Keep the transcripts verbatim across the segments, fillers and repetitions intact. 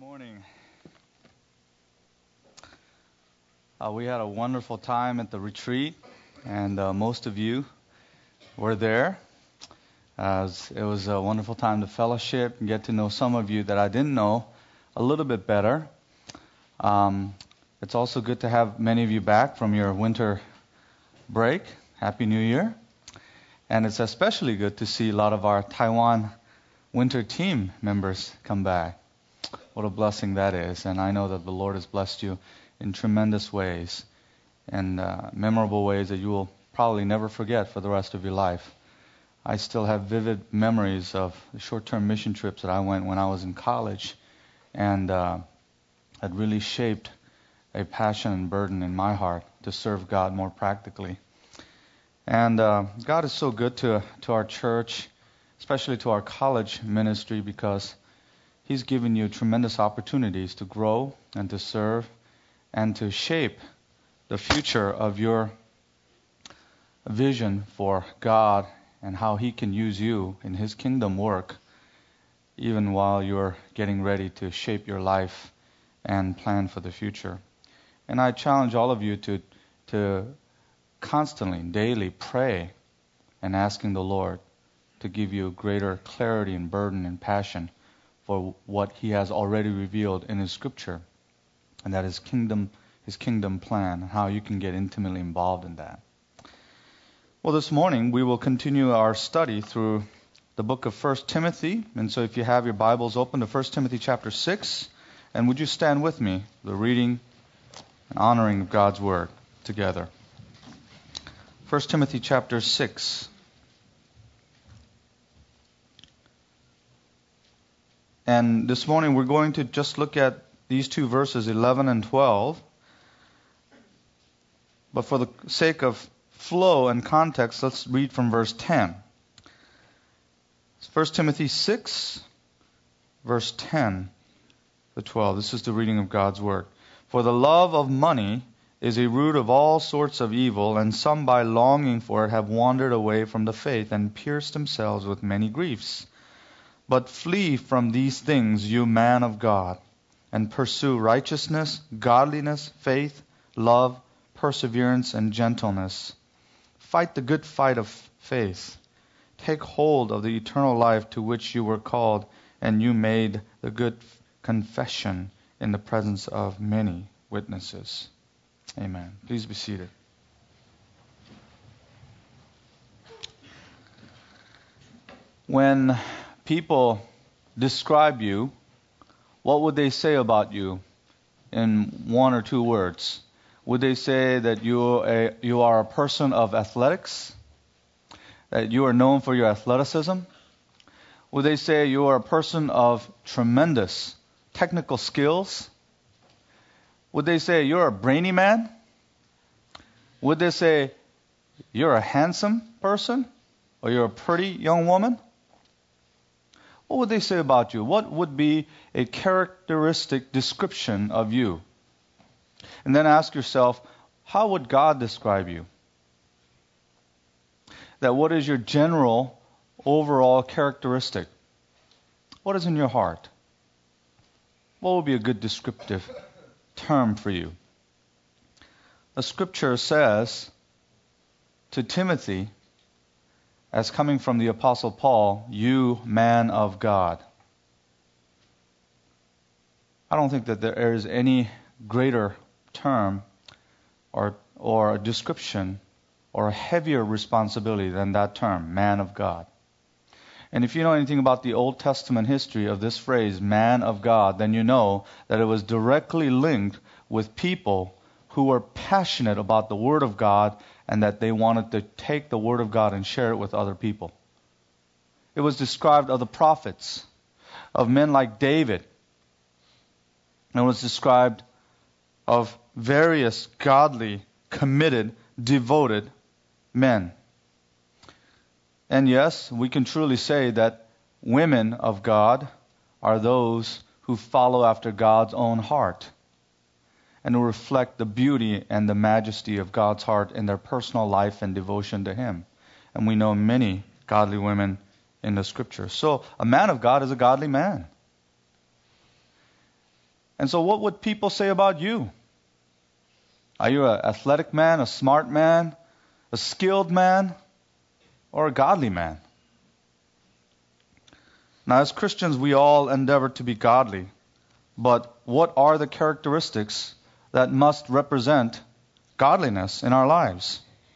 Morning. Uh, we had a wonderful time at the retreat, and uh, most of you were there. Uh, it, was, it was a wonderful time to fellowship and get to know some of you that I didn't know a little bit better. Um, it's also good to have many of you back from your winter break. Happy New Year. And it's especially good to see a lot of our Taiwan winter team members come back. What a blessing that is. And I know that the Lord has blessed you in tremendous ways and uh, memorable ways that you will probably never forget for the rest of your life. I still have vivid memories of the short-term mission trips that I went when I was in college, and uh, it really shaped a passion and burden in my heart to serve God more practically. And uh, God is so good to to our church, especially to our college ministry, because He's given you tremendous opportunities to grow and to serve and to shape the future of your vision for God and how He can use you in His kingdom work, even while you're getting ready to shape your life and plan for the future. And I challenge all of you to to constantly, daily pray and asking the Lord to give you greater clarity and burden and passion for what He has already revealed in His Scripture, and that is kingdom, His kingdom plan, how you can get intimately involved in that. Well, this morning we will continue our study through the book of First Timothy, and so if you have your Bibles open to First Timothy chapter six, and would you stand with me, the reading and honoring of God's Word together. First Timothy chapter six. And this morning we're going to just look at these two verses, eleven and twelve. But for the sake of flow and context, let's read from verse ten. First Timothy six, verse ten to twelve. This is the reading of God's Word. For the love of money is a root of all sorts of evil, and some by longing for it have wandered away from the faith and pierced themselves with many griefs. But flee from these things, you man of God, and pursue righteousness, godliness, faith, love, perseverance, and gentleness. Fight the good fight of faith. Take hold of the eternal life to which you were called, and you made the good confession in the presence of many witnesses. Amen. Please be seated. When people describe you, what would they say about you in one or two words? Would they say that you a, you are a person of athletics? That you are known for your athleticism? Would they say you are a person of tremendous technical skills? Would they say you're a brainy man? Would they say you're a handsome person? Or you're a pretty young woman? What would they say about you? What would be a characteristic description of you? And then ask yourself, how would God describe you? That what is your general, overall characteristic? What is in your heart? What would be a good descriptive term for you? The Scripture says to Timothy, as coming from the Apostle Paul, you man of God. I don't think that there is any greater term or or a description or a heavier responsibility than that term, man of God. And if you know anything about the Old Testament history of this phrase, man of God, then you know that it was directly linked with people who were passionate about the Word of God and that they wanted to take the Word of God and share it with other people. It was described of the prophets, of men like David. And it was described of various godly, committed, devoted men. And yes, we can truly say that women of God are those who follow after God's own heart and who reflect the beauty and the majesty of God's heart in their personal life and devotion to Him. And we know many godly women in the Scripture. So a man of God is a godly man. And so what would people say about you? Are you an athletic man, a smart man, a skilled man, or a godly man? Now, as Christians, we all endeavor to be godly. But what are the characteristics that must represent godliness in our lives?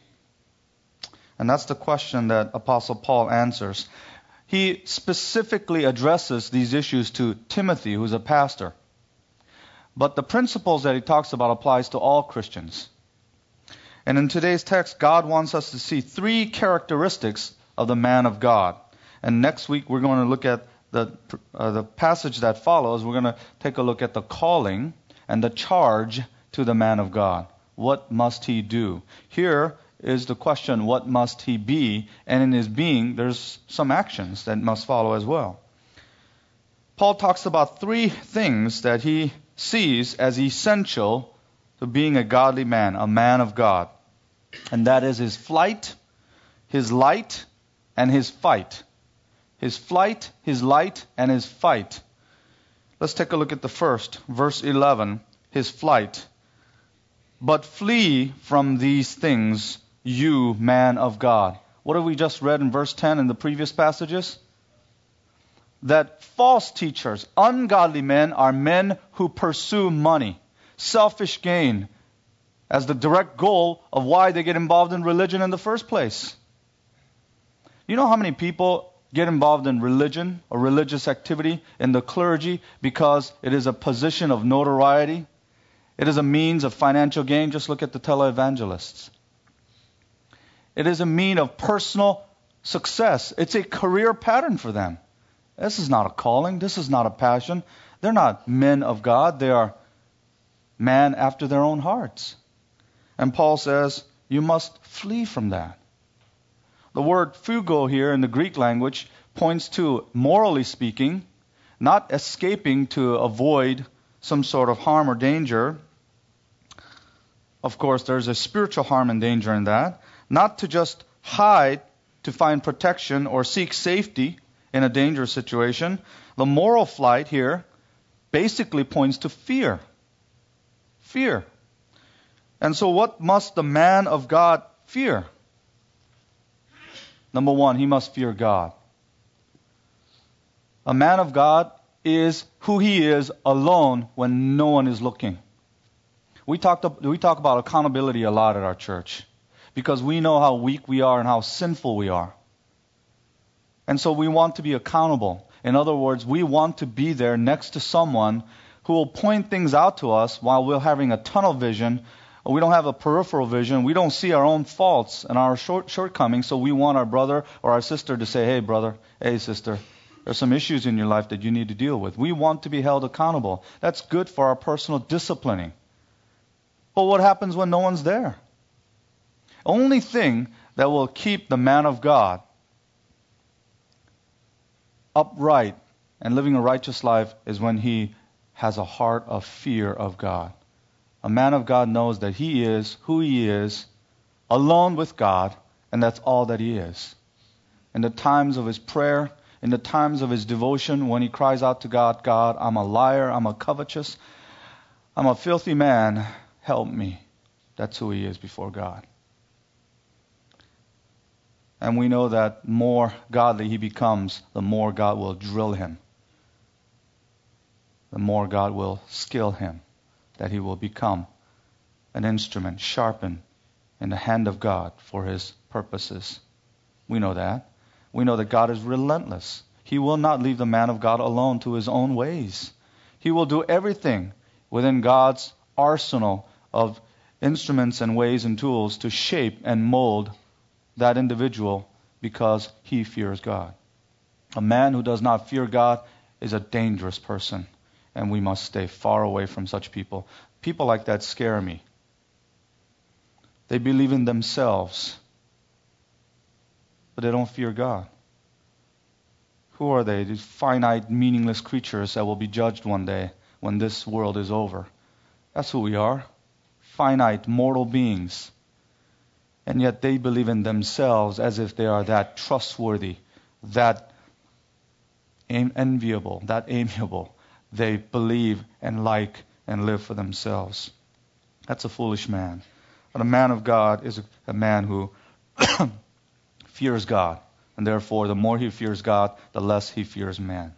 And that's the question that Apostle Paul answers. He specifically addresses these issues to Timothy, who's a pastor. But the principles that he talks about applies to all Christians. And in today's text, God wants us to see three characteristics of the man of God. And next week we're going to look at the uh, the passage that follows. We're going to take a look at the calling and the charge to the man of God. What must he do? Here is the question, what must he be? And in his being, there's some actions that must follow as well. Paul talks about three things that he sees as essential to being a godly man, a man of God. And that is his flight, his light, and his fight. His flight, his light, and his fight. Let's take a look at the first, verse eleven, his flight. But flee from these things, you man of God. What have we just read in verse ten in the previous passages? That false teachers, ungodly men, are men who pursue money, selfish gain, as the direct goal of why they get involved in religion in the first place. You know how many people get involved in religion or religious activity in the clergy because it is a position of notoriety? It is a means of financial gain. Just look at the televangelists. It is a mean of personal success. It's a career pattern for them. This is not a calling. This is not a passion. They're not men of God. They are men after their own hearts. And Paul says, you must flee from that. The word fugo here in the Greek language points to, morally speaking, not escaping to avoid some sort of harm or danger. Of course, there's a spiritual harm and danger in that. Not to just hide to find protection or seek safety in a dangerous situation. The moral flight here basically points to fear. Fear. And so what must the man of God fear? Number one, he must fear God. A man of God is who he is alone when no one is looking. We talked, we talk about accountability a lot at our church because we know how weak we are and how sinful we are. And so we want to be accountable. In other words, we want to be there next to someone who will point things out to us while we're having a tunnel vision. We don't have a peripheral vision. We don't see our own faults and our short, shortcomings. So we want our brother or our sister to say, hey, brother, hey, sister, there's some issues in your life that you need to deal with. We want to be held accountable. That's good for our personal disciplining. But what happens when no one's there? Only thing that will keep the man of God upright and living a righteous life is when he has a heart of fear of God. A man of God knows that he is who he is, alone with God, and that's all that he is. In the times of his prayer, in the times of his devotion, when he cries out to God, God, I'm a liar, I'm a covetous, I'm a filthy man, help me. That's who he is before God. And we know that more godly he becomes, the more God will drill him. The more God will skill him, that he will become an instrument sharpened in the hand of God for his purposes. We know that. We know that God is relentless. He will not leave the man of God alone to his own ways. He will do everything within God's arsenal of instruments and ways and tools to shape and mold that individual because he fears God. A man who does not fear God is a dangerous person, and we must stay far away from such people. People like that scare me. They believe in themselves, but they don't fear God. Who are they? These finite, meaningless creatures that will be judged one day when this world is over. That's who we are. Finite, mortal beings. And yet they believe in themselves as if they are that trustworthy, that enviable, that amiable, they believe and like and live for themselves. That's a foolish man. But a man of God is a, a man who fears God. And therefore, the more he fears God, the less he fears man.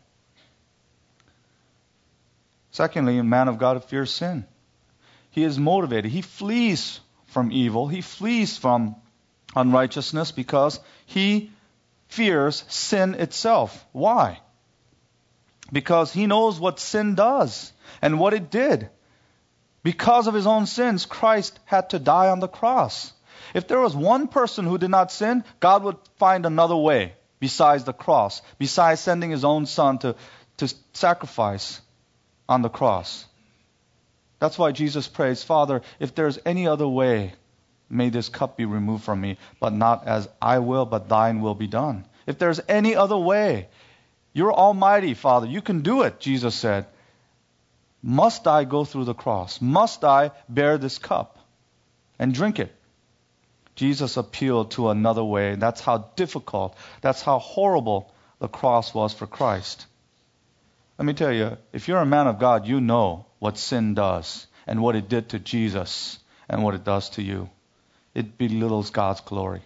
Secondly, a man of God fears sin. He is motivated. He flees from evil. He flees from unrighteousness because he fears sin itself. Why? Because he knows what sin does and what it did. Because of his own sins, Christ had to die on the cross. If there was one person who did not sin, God would find another way besides the cross, besides sending his own son to, to sacrifice on the cross. That's why Jesus prays, Father, if there's any other way, may this cup be removed from me, but not as I will, but thine will be done. If there's any other way, you're almighty, Father. You can do it, Jesus said. Must I go through the cross? Must I bear this cup and drink it? Jesus appealed to another way. That's how difficult, that's how horrible the cross was for Christ. Let me tell you, if you're a man of God, you know what sin does and what it did to Jesus and what it does to you. It belittles God's glory.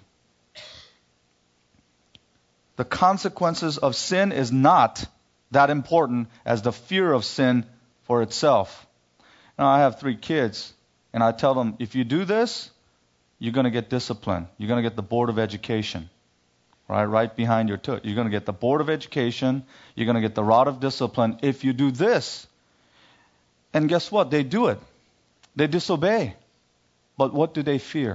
The consequences of sin is not that important as the fear of sin for itself. Now, I have three kids, and I tell them, if you do this, you're going to get discipline. You're going to get the Board of Education, right, right behind your toe. You're going to get the Board of Education. You're going to get the rod of discipline if you do this. And guess what? They do it. They disobey. But what do they fear?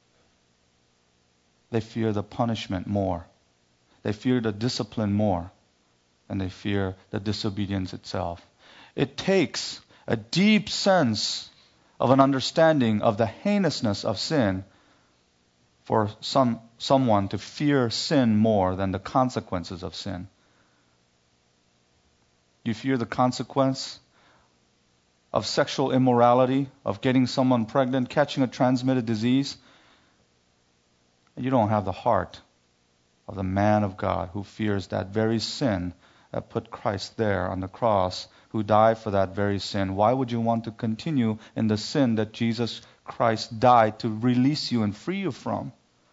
They fear the punishment more. They fear the discipline more than they fear the disobedience itself. It takes a deep sense of an understanding of the heinousness of sin for some someone to fear sin more than the consequences of sin. You fear the consequence of sexual immorality, of getting someone pregnant, catching a transmitted disease. You don't have the heart of the man of God who fears that very sin that put Christ there on the cross, who died for that very sin. Why would you want to continue in the sin that Jesus Christ died to release you and free you from?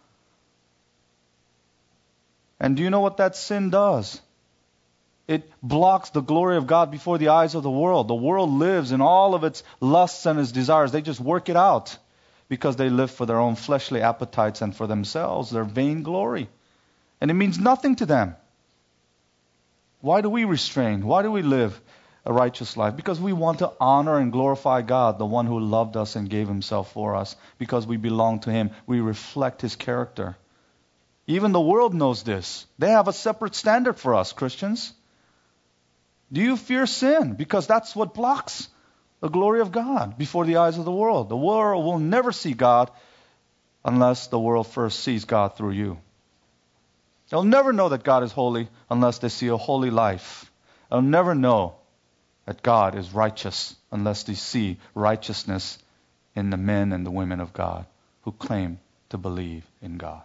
And do you know what that sin does? It blocks the glory of God before the eyes of the world. The world lives in all of its lusts and its desires. They just work it out because they live for their own fleshly appetites and for themselves, their vain glory. And it means nothing to them. Why do we restrain? Why do we live a righteous life? Because we want to honor and glorify God, the one who loved us and gave himself for us. Because we belong to him. We reflect his character. Even the world knows this. They have a separate standard for us, Christians. Do you fear sin? Because that's what blocks the glory of God before the eyes of the world. The world will never see God unless the world first sees God through you. They'll never know that God is holy unless they see a holy life. They'll never know that God is righteous unless they see righteousness in the men and the women of God who claim to believe in God.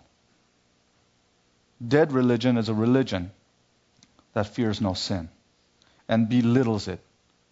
Dead religion is a religion that fears no sin and belittles it.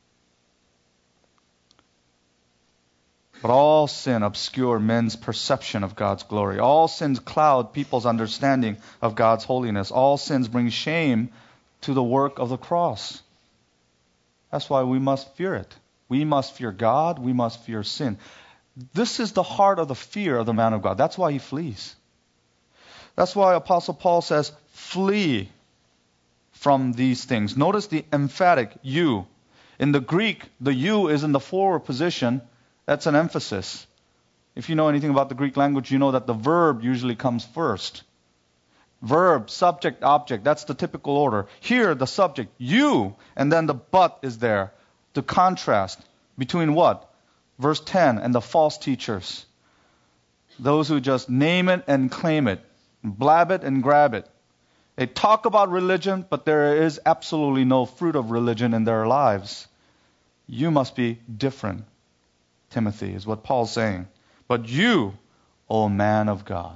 But all sin obscure men's perception of God's glory. All sins cloud people's understanding of God's holiness. All sins bring shame to the work of the cross. That's why we must fear it. We must fear God. We must fear sin. This is the heart of the fear of the man of God. That's why he flees. That's why Apostle Paul says, flee from these things. Notice the emphatic you. In the Greek, the you is in the forward position. That's an emphasis. If you know anything about the Greek language, you know that the verb usually comes first. Verb, subject, object, that's the typical order. Here, the subject, you, and then the but is there to contrast between what? Verse ten, and the false teachers. Those who just name it and claim it, blab it and grab it. They talk about religion, but there is absolutely no fruit of religion in their lives. You must be different, Timothy, is what Paul's saying. But you, O man of God.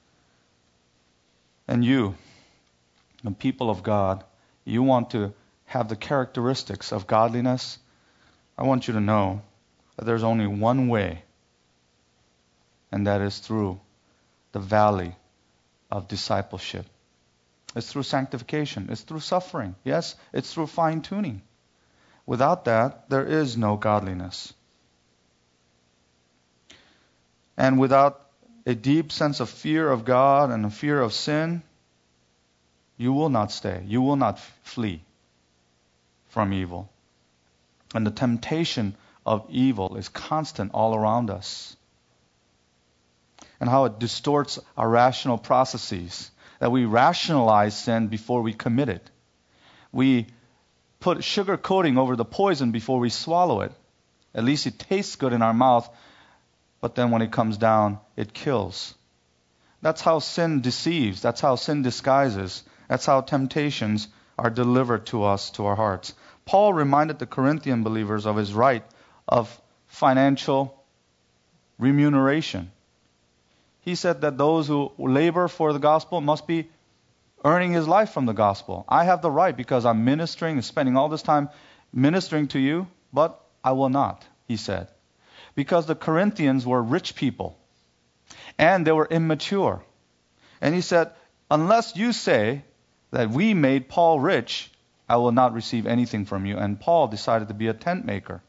And you, the people of God, you want to have the characteristics of godliness, I want you to know that there's only one way, and that is through the valley of discipleship. It's through sanctification. It's through suffering. Yes, it's through fine-tuning. Without that, there is no godliness. And without a deep sense of fear of God and a fear of sin, you will not stay. You will not f- flee from evil. And the temptation of evil is constant all around us. And how it distorts our rational processes. That we rationalize sin before we commit it. We put sugar coating over the poison before we swallow it. At least it tastes good in our mouth, but then when it comes down, it kills. That's how sin deceives. That's how sin disguises. That's how temptations are delivered to us, to our hearts. Paul reminded the Corinthian believers of his right of financial remuneration. He said that those who labor for the gospel must be earning his life from the gospel. I have the right because I'm ministering and spending all this time ministering to you, but I will not, he said. Because the Corinthians were rich people and they were immature. And he said, unless you say that we made Paul rich, I will not receive anything from you. And Paul decided to be a tent maker.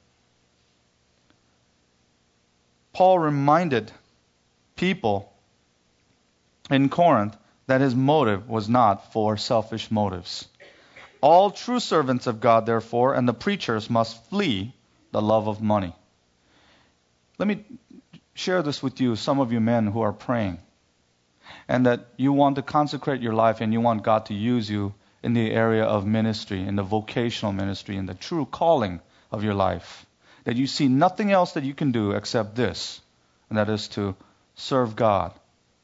Paul reminded people in Corinth that his motive was not for selfish motives. All true servants of God, therefore, and the preachers must flee the love of money. Let me share this with you, some of you men who are praying, and that you want to consecrate your life and you want God to use you in the area of ministry, in the vocational ministry, in the true calling of your life. That you see nothing else that you can do except this, and that is to serve God.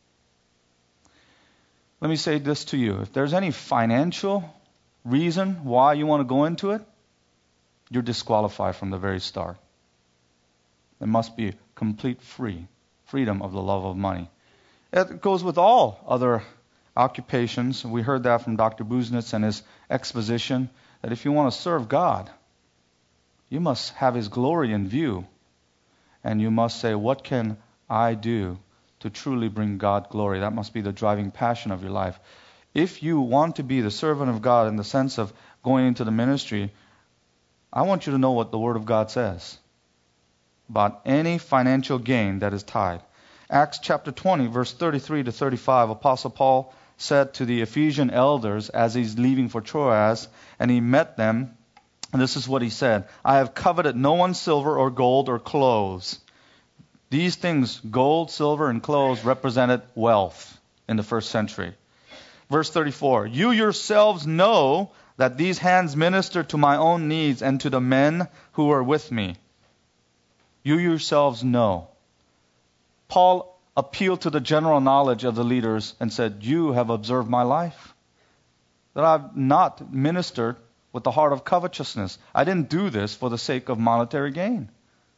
Let me say this to you. If there's any financial reason why you want to go into it, you're disqualified from the very start. There must be complete free, freedom of the love of money. It goes with all other occupations. We heard that from Doctor Buznitz and his exposition, that if you want to serve God, you must have His glory in view. And you must say, what can I do to truly bring God glory? That must be the driving passion of your life. If you want to be the servant of God in the sense of going into the ministry, I want you to know what the Word of God says about any financial gain that is tied. Acts chapter twenty, verse thirty-three to thirty-five, Apostle Paul said to the Ephesian elders as he's leaving for Troas, and he met them, and this is what he said: I have coveted no one's silver or gold or clothes. These things, gold, silver, and clothes, represented wealth in the first century. Verse thirty-four, you yourselves know that these hands minister to my own needs and to the men who were with me. You yourselves know. Paul appealed to the general knowledge of the leaders and said, you have observed my life, that I've not ministered with the heart of covetousness. I didn't do this for the sake of monetary gain.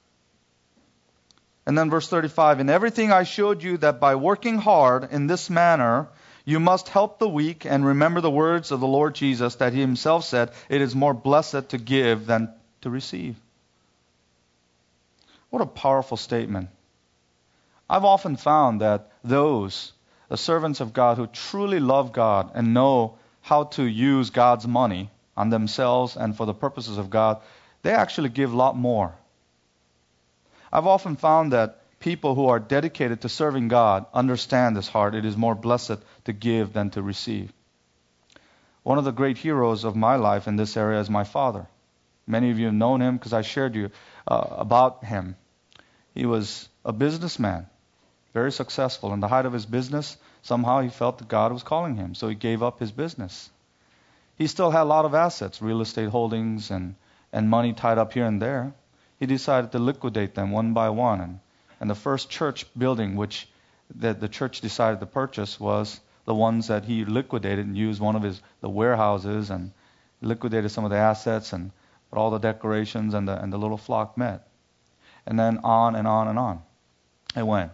And then verse thirty-five, in everything I showed you that by working hard in this manner, you must help the weak and remember the words of the Lord Jesus, that He Himself said, it is more blessed to give than to receive. What a powerful statement. I've often found that those, the servants of God who truly love God and know how to use God's money on themselves and for the purposes of God, they actually give a lot more. I've often found that people who are dedicated to serving God understand this heart. It is more blessed to give than to receive. One of the great heroes of my life in this area is my father. Many of you have known him because I shared you uh, about him. He was a businessman, very successful. In the height of his business, somehow he felt that God was calling him, so he gave up his business. He still had a lot of assets, real estate holdings and, and money tied up here and there. He decided to liquidate them one by one. And, and the first church building which the, the church decided to purchase was the ones that he liquidated and used one of his the warehouses and liquidated some of the assets and but all the decorations and the and the little flock met. And then on and on and on it went.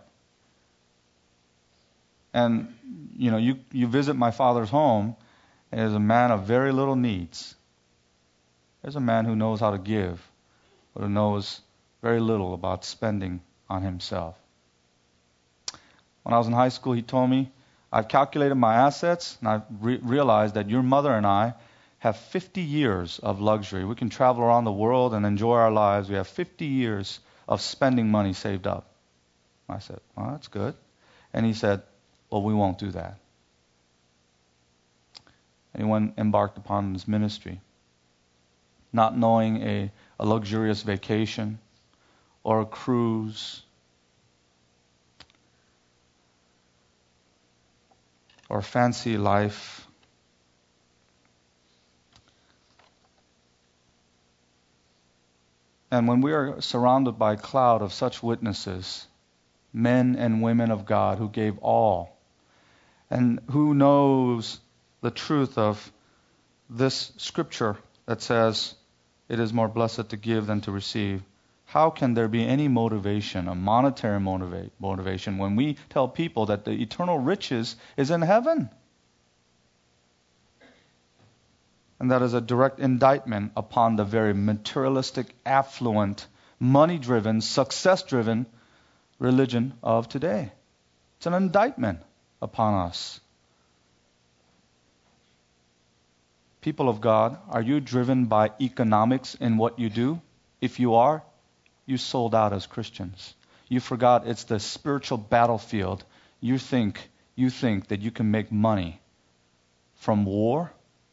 And, you know, you, you visit my father's home, and he's a man of very little needs. Here's a man who knows how to give, but who knows very little about spending on himself. When I was in high school, he told me, I've calculated my assets, and I've re- realized that your mother and I have fifty years of luxury. We can travel around the world and enjoy our lives. We have fifty years of spending money saved up. I said, well, that's good. And he said, well, we won't do that. And he went embarked upon his ministry, not knowing a, a luxurious vacation or a cruise or fancy life. And when we are surrounded by a cloud of such witnesses, men and women of God who gave all, and who knows the truth of this scripture that says it is more blessed to give than to receive, how can there be any motivation, a monetary motiva- motivation, when we tell people that the eternal riches is in heaven? And that is a direct indictment upon the very materialistic, affluent, money-driven, success-driven religion of today. It's an indictment upon us. People of God, are you driven by economics in what you do? If you are, you sold out as Christians. You forgot it's the spiritual battlefield. You think, you think that you can make money from war?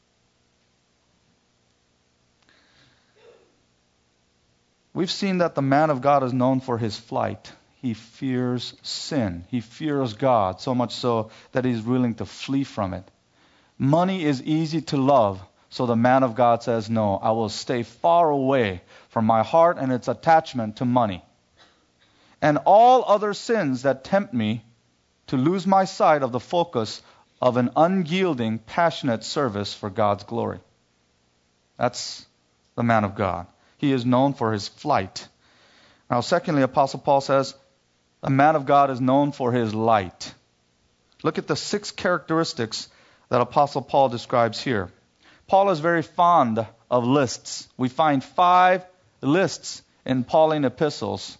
We've seen that the man of God is known for his flight. He fears sin. He fears God, so much so that he's willing to flee from it. Money is easy to love, so the man of God says, no, I will stay far away from my heart and its attachment to money. And all other sins that tempt me to lose my sight of the focus of an unyielding, passionate service for God's glory. That's the man of God. He is known for his flight. Now, secondly, Apostle Paul says, a man of God is known for his light. Look at the six characteristics that Apostle Paul describes here. Paul is very fond of lists. We find five lists in Pauline epistles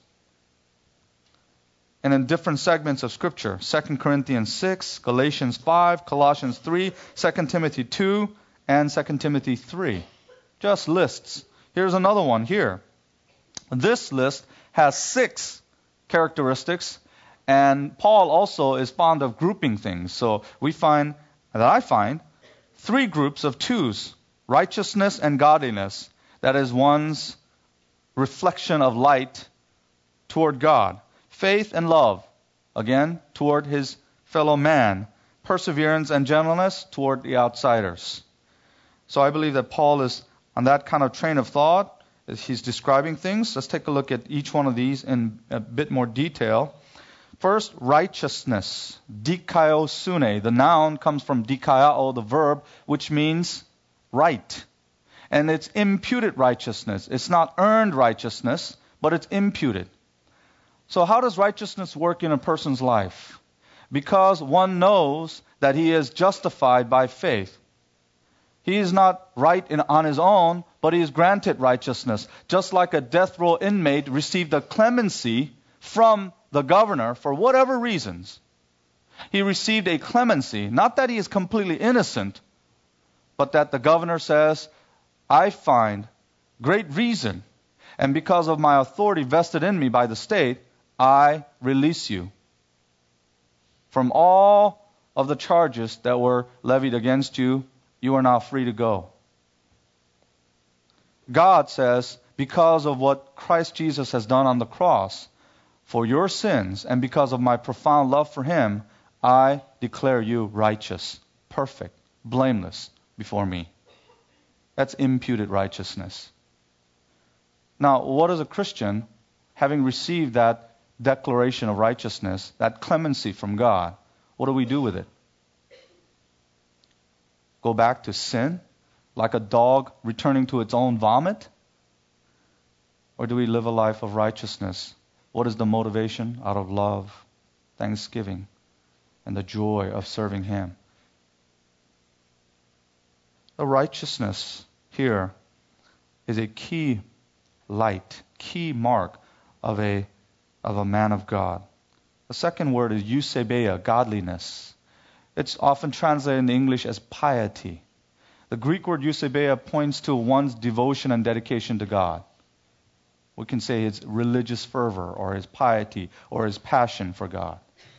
and in different segments of Scripture. Second Corinthians six, Galatians five, Colossians three, Second Timothy two, and Second Timothy three. Just lists. Here's another one here. This list has six characteristics, and Paul also is fond of grouping things. So we find, that I find, three groups of twos: righteousness and godliness. That is one's reflection of light toward God. Faith and love, again, toward his fellow man. Perseverance and gentleness toward the outsiders. So I believe that Paul is on that kind of train of thought as he's describing things. Let's take a look at each one of these in a bit more detail. First, righteousness. Dikaiosune. The noun comes from dikaiao, the verb, which means right. And it's imputed righteousness. It's not earned righteousness, but it's imputed. So how does righteousness work in a person's life? Because one knows that he is justified by faith. He is not right in, on his own, but he is granted righteousness. Just like a death row inmate received a clemency from the governor for whatever reasons. He received a clemency, not that he is completely innocent, but that the governor says, I find great reason, and because of my authority vested in me by the state, I release you from all of the charges that were levied against you. You are now free to go. God says, because of what Christ Jesus has done on the cross for your sins, and because of my profound love for him, I declare you righteous, perfect, blameless before me. That's imputed righteousness. Now, what is a Christian, having received that declaration of righteousness, that clemency from God, what do we do with it? Go back to sin, like a dog returning to its own vomit? Or do we live a life of righteousness? What is the motivation? Out of love, thanksgiving, and the joy of serving him. The righteousness here is a key light, key mark of a, of a man of God. The second word is eusebeia, godliness. It's often translated in English as piety. The Greek word eusebeia points to one's devotion and dedication to God. We can say his religious fervor or his piety or his passion for God.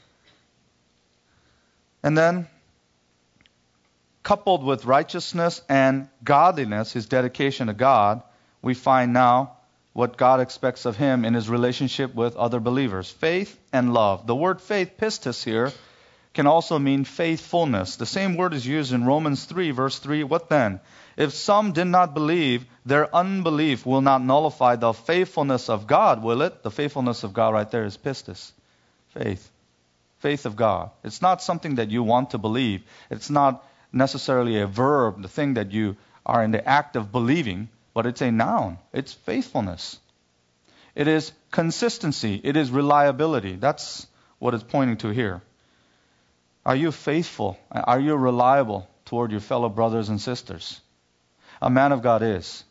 And then, coupled with righteousness and godliness, his dedication to God, we find now what God expects of him in his relationship with other believers. Faith and love. The word faith, pistis here, can also mean faithfulness. The same word is used in Romans three, verse three. What then? If some did not believe, their unbelief will not nullify the faithfulness of God, will it? The faithfulness of God right there is pistis. Faith. Faith of God. It's not something that you want to believe. It's not necessarily a verb, the thing that you are in the act of believing, but it's a noun. It's faithfulness. It is consistency. It is reliability. That's what it's pointing to here. Are you faithful? Are you reliable toward your fellow brothers and sisters? A man of God is.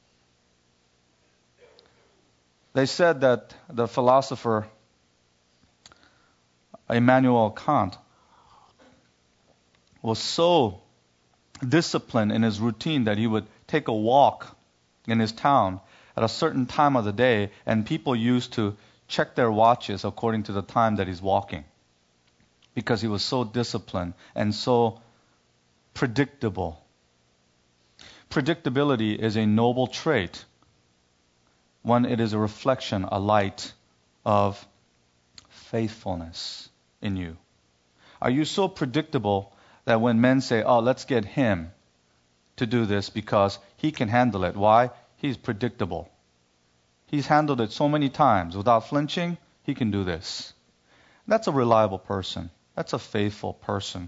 They said that the philosopher Immanuel Kant was so disciplined in his routine that he would take a walk in his town at a certain time of the day, and people used to check their watches according to the time that he's walking, because he was so disciplined and so predictable. Predictability is a noble trait when it is a reflection, a light of faithfulness in you. Are you so predictable that when men say, oh, let's get him to do this because he can handle it? Why? He's predictable. He's handled it so many times without flinching, he can do this. That's a reliable person. That's a faithful person.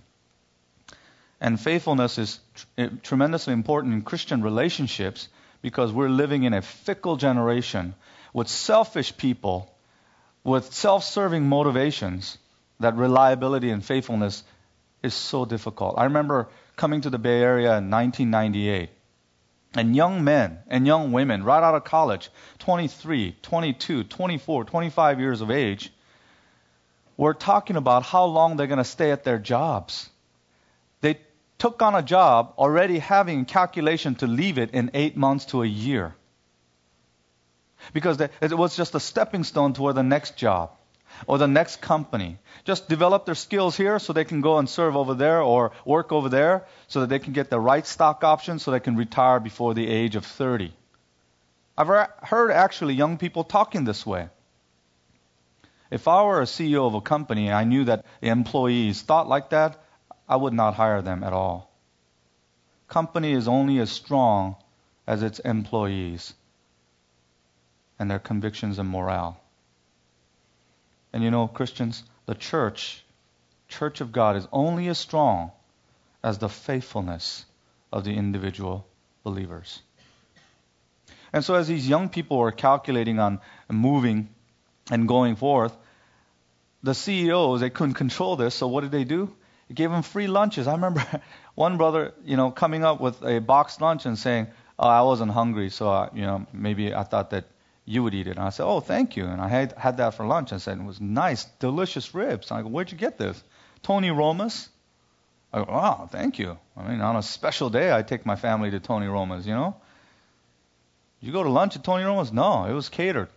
And faithfulness is tr- tremendously important in Christian relationships because we're living in a fickle generation with selfish people, with self-serving motivations, that reliability and faithfulness is so difficult. I remember coming to the Bay Area in nineteen ninety-eight, and young men and young women right out of college, twenty-three, twenty-two, twenty-four, twenty-five years of age, were talking about how long they're going to stay at their jobs. They took on a job already having a calculation to leave it in eight months to a year. Because it was just a stepping stone toward the next job or the next company. Just develop their skills here so they can go and serve over there or work over there so that they can get the right stock options so they can retire before the age of thirty. I've heard actually young people talking this way. If I were a C E O of a company and I knew that the employees thought like that, I would not hire them at all. Company is only as strong as its employees and their convictions and morale. And you know, Christians, the church, church of God, is only as strong as the faithfulness of the individual believers. And so as these young people were calculating on moving and going forth, the C E Os, they couldn't control this, so what did they do? They gave them free lunches. I remember one brother, you know, coming up with a boxed lunch and saying, oh, I wasn't hungry, so, I, you know, maybe I thought that you would eat it. And I said, oh, thank you. And I had, had that for lunch. I said, it was nice, delicious ribs. I go, where'd you get this? Tony Roma's. I go, wow, thank you. I mean, on a special day, I take my family to Tony Roma's, you know. You go to lunch at Tony Roma's? No, it was catered.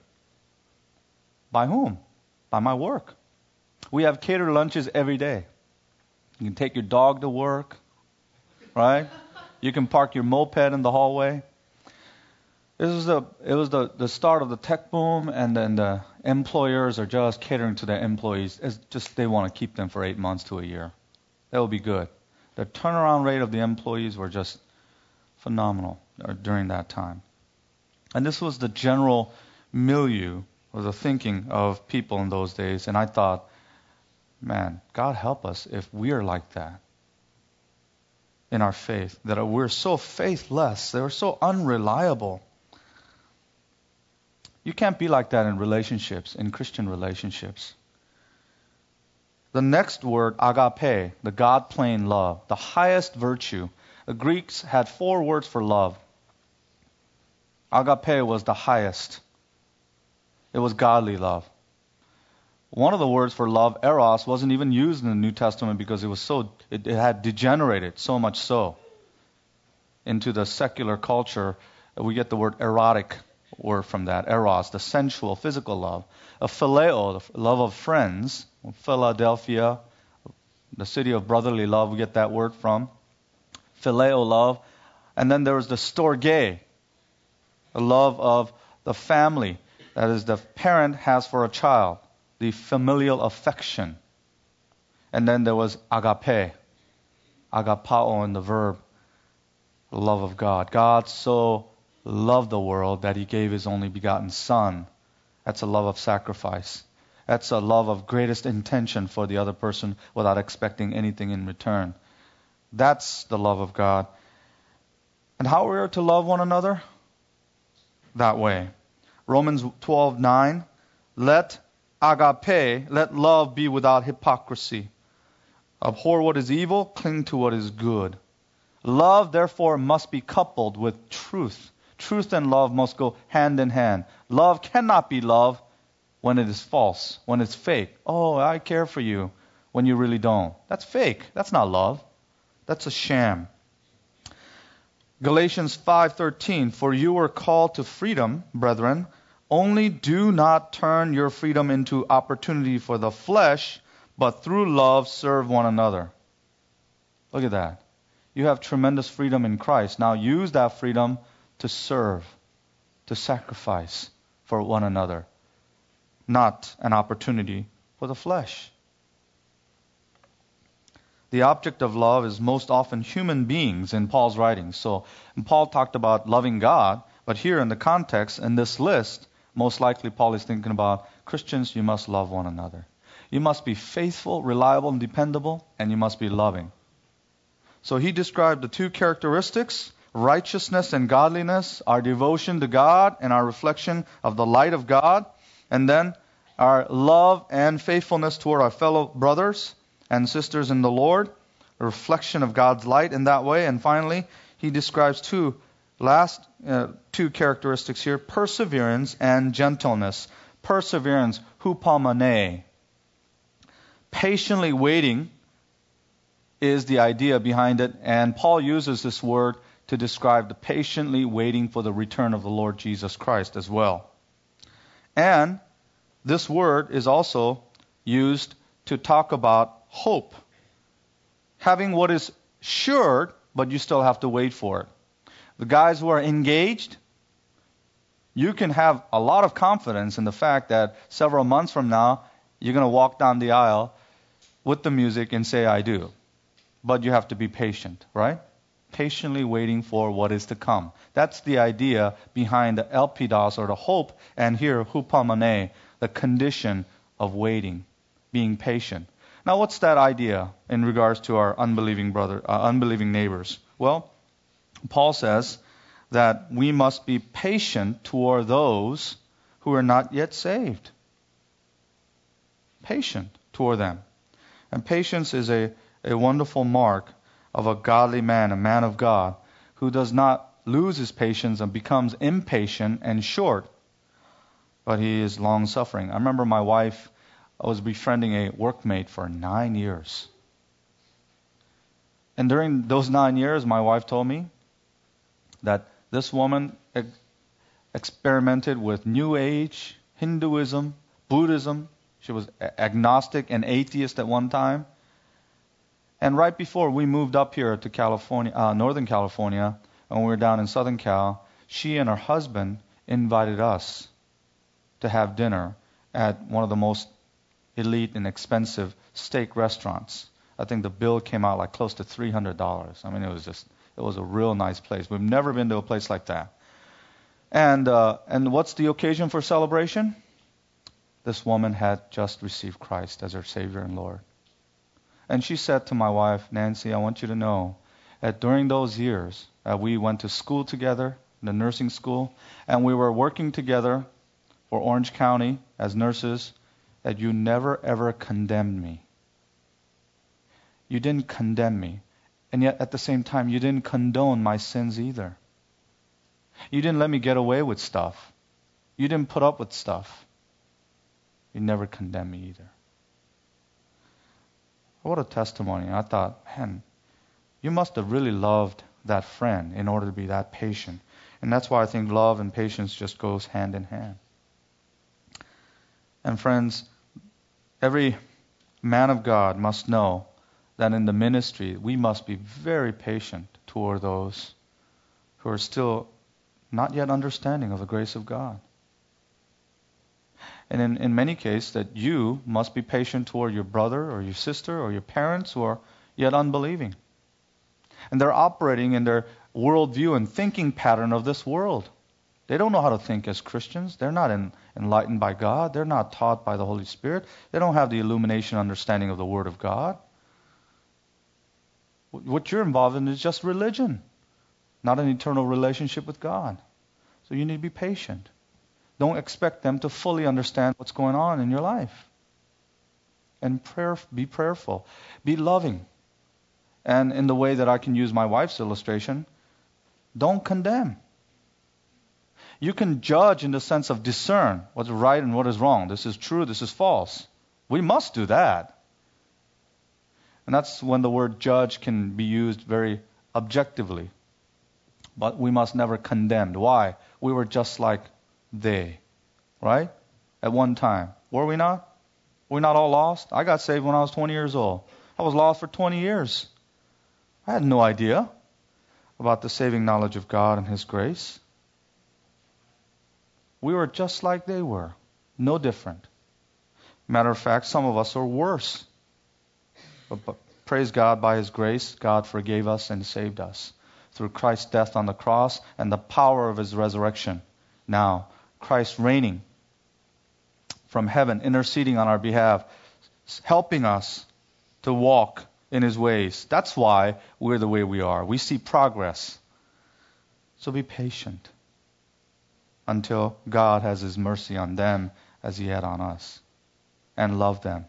By whom? By my work. We have catered lunches every day. You can take your dog to work, right? You can park your moped in the hallway. This was the, it was the, the start of the tech boom, and then the employers are just catering to their employees. It's just they want to keep them for eight months to a year. That would be good. The turnaround rate of the employees were just phenomenal during that time. And this was the general milieu or the thinking of people in those days. And I thought, man, God help us if we're like that in our faith, that we're so faithless, that we're so unreliable. You can't be like that in relationships, in Christian relationships. The next word, agape, the God-plane love, the highest virtue. The Greeks had four words for love. Agape was the highest. It was godly love. One of the words for love, eros, wasn't even used in the New Testament because it was so it, it had degenerated so much so into the secular culture. We get the word erotic word from that, eros, the sensual, physical love. A phileo, the love of friends. Philadelphia, the city of brotherly love, we get that word from. Phileo love. And then there was the storge, the love of the family. That is, the parent has for a child, the familial affection. And then there was agape, agapao in the verb, the love of God. God so loved the world that he gave his only begotten Son. That's a love of sacrifice. That's a love of greatest intention for the other person without expecting anything in return. That's the love of God. And how we are to love one another? That way. Romans twelve nine, let agape, let love be without hypocrisy. Abhor what is evil, cling to what is good. Love, therefore, must be coupled with truth. Truth and love must go hand in hand. Love cannot be love when it is false, when it's fake. Oh, I care for you, when you really don't. That's fake. That's not love. That's a sham. Galatians five thirteen, for you were called to freedom, brethren. Only do not turn your freedom into opportunity for the flesh, but through love serve one another. Look at that. You have tremendous freedom in Christ. Now use that freedom to serve, to sacrifice for one another, not an opportunity for the flesh. The object of love is most often human beings in Paul's writings. So Paul talked about loving God, but here in the context, in this list, most likely Paul is thinking about Christians, you must love one another. You must be faithful, reliable, and dependable, and you must be loving. So he described the two characteristics, righteousness and godliness, our devotion to God and our reflection of the light of God, and then our love and faithfulness toward our fellow brothers and sisters in the Lord, a reflection of God's light in that way. And finally, he describes two last uh, two characteristics here, perseverance and gentleness. Perseverance, hupomone. Patiently waiting is the idea behind it, and Paul uses this word to describe the patiently waiting for the return of the Lord Jesus Christ as well. And this word is also used to talk about hope. Having what is sure, but you still have to wait for it. The guys who are engaged, you can have a lot of confidence in the fact that several months from now, you're going to walk down the aisle with the music and say, I do. But you have to be patient, right? Patiently waiting for what is to come. That's the idea behind the elpidos, or the hope, and here, hupomone, the condition of waiting, being patient. Now, what's that idea in regards to our unbelieving brother, uh, unbelieving neighbors? Well, Paul says that we must be patient toward those who are not yet saved. Patient toward them. And patience is a, a wonderful mark of a godly man, a man of God, who does not lose his patience and becomes impatient and short, but he is long-suffering. I remember my wife was befriending a workmate for nine years. And during those nine years, my wife told me that this woman ex- experimented with New Age, Hinduism, Buddhism. She was a- agnostic and atheist at one time. And right before we moved up here to California, uh, Northern California, when we were down in Southern Cal, she and her husband invited us to have dinner at one of the most elite and expensive steak restaurants. I think the bill came out like close to three hundred dollars. I mean, it was just, it was a real nice place. We've never been to a place like that. And uh, and what's the occasion for celebration? This woman had just received Christ as her Savior and Lord. And she said to my wife, Nancy, I want you to know that during those years, uh, we went to school together, the nursing school, and we were working together for Orange County as nurses, that you never ever condemned me. You didn't condemn me. And yet at the same time, you didn't condone my sins either. You didn't let me get away with stuff. You didn't put up with stuff. You never condemned me either. What a testimony. I thought, man, you must have really loved that friend in order to be that patient. And that's why I think love and patience just goes hand in hand. And friends, every man of God must know that in the ministry, we must be very patient toward those who are still not yet understanding of the grace of God. And in, in many cases, that you must be patient toward your brother or your sister or your parents who are yet unbelieving. And they're operating in their worldview and thinking pattern of this world. They don't know how to think as Christians. They're not in, enlightened by God. They're not taught by the Holy Spirit. They don't have the illumination understanding of the Word of God. What you're involved in is just religion, not an eternal relationship with God. So you need to be patient. Don't expect them to fully understand what's going on in your life. And prayer, be prayerful. Be loving. And in the way that I can use my wife's illustration, don't condemn. You can judge in the sense of discern what's right and what is wrong. This is true, this is false. We must do that. And that's when the word judge can be used very objectively. But we must never condemn. Why? We were just like they, right? At one time. Were we not? Were we not all lost? I got saved when I was twenty years old. I was lost for twenty years. I had no idea about the saving knowledge of God and His grace. We were just like they were. No different. Matter of fact, some of us are worse. But, but praise God, by His grace, God forgave us and saved us through Christ's death on the cross and the power of His resurrection. Now, Christ reigning from heaven, interceding on our behalf, helping us to walk in His ways. That's why we're the way we are. We see progress. So be patient until God has His mercy on them as He had on us, and love them.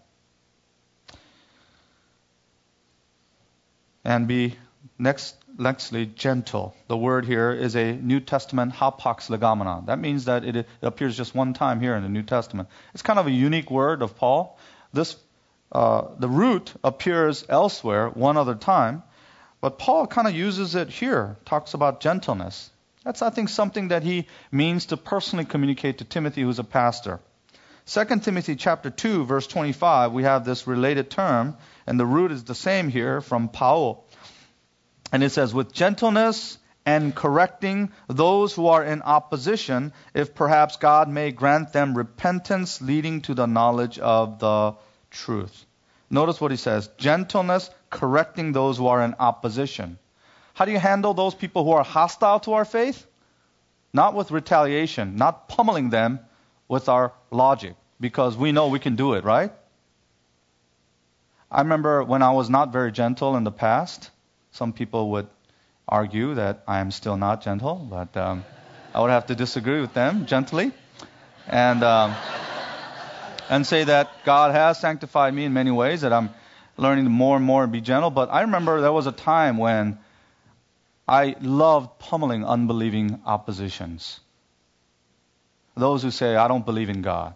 And be next, nextly gentle. The word here is a New Testament hapax legomenon. That means that it, it appears just one time here in the New Testament. It's kind of a unique word of Paul. This uh, the root appears elsewhere one other time, but Paul kind of uses it here. Talks about gentleness. That's, I think, something that he means to personally communicate to Timothy, who's a pastor. Second Timothy chapter two, verse twenty-five, we have this related term, and the root is the same here from Paul. And it says, with gentleness and correcting those who are in opposition, if perhaps God may grant them repentance leading to the knowledge of the truth. Notice what he says, gentleness, correcting those who are in opposition. How do you handle those people who are hostile to our faith? Not with retaliation, not pummeling them with our logic, because we know we can do it, right? I remember when I was not very gentle in the past, some people would argue that I am still not gentle, but um, I would have to disagree with them gently, and um, and say that God has sanctified me in many ways, that I'm learning to more and more be gentle. But I remember there was a time when I loved pummeling unbelieving oppositions. Those who say, I don't believe in God.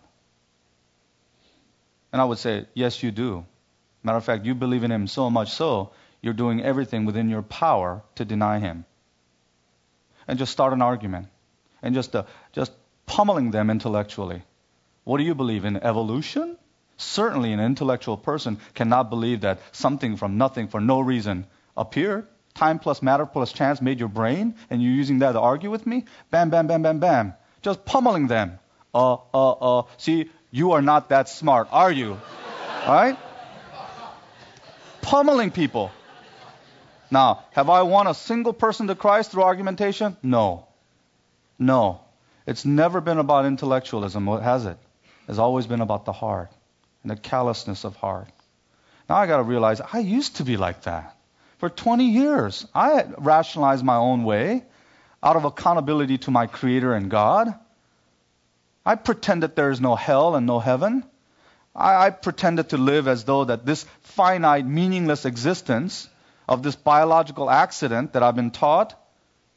And I would say, yes, you do. Matter of fact, you believe in Him so much so, you're doing everything within your power to deny Him. And just start an argument. And just uh, just pummeling them intellectually. What do you believe in? Evolution? Certainly an intellectual person cannot believe that something from nothing for no reason appeared. Time plus matter plus chance made your brain, and you're using that to argue with me? Bam, bam, bam, bam, bam. Just pummeling them. Uh, uh, uh. See, you are not that smart, are you? All right? Pummeling people. Now, have I won a single person to Christ through argumentation? No. No. It's never been about intellectualism, has it? It's always been about the heart and the callousness of heart. Now I got to realize I used to be like that. For twenty years, I rationalized my own way out of accountability to my Creator and God. I pretended there is no hell and no heaven. I, I pretended to live as though that this finite, meaningless existence of this biological accident that I've been taught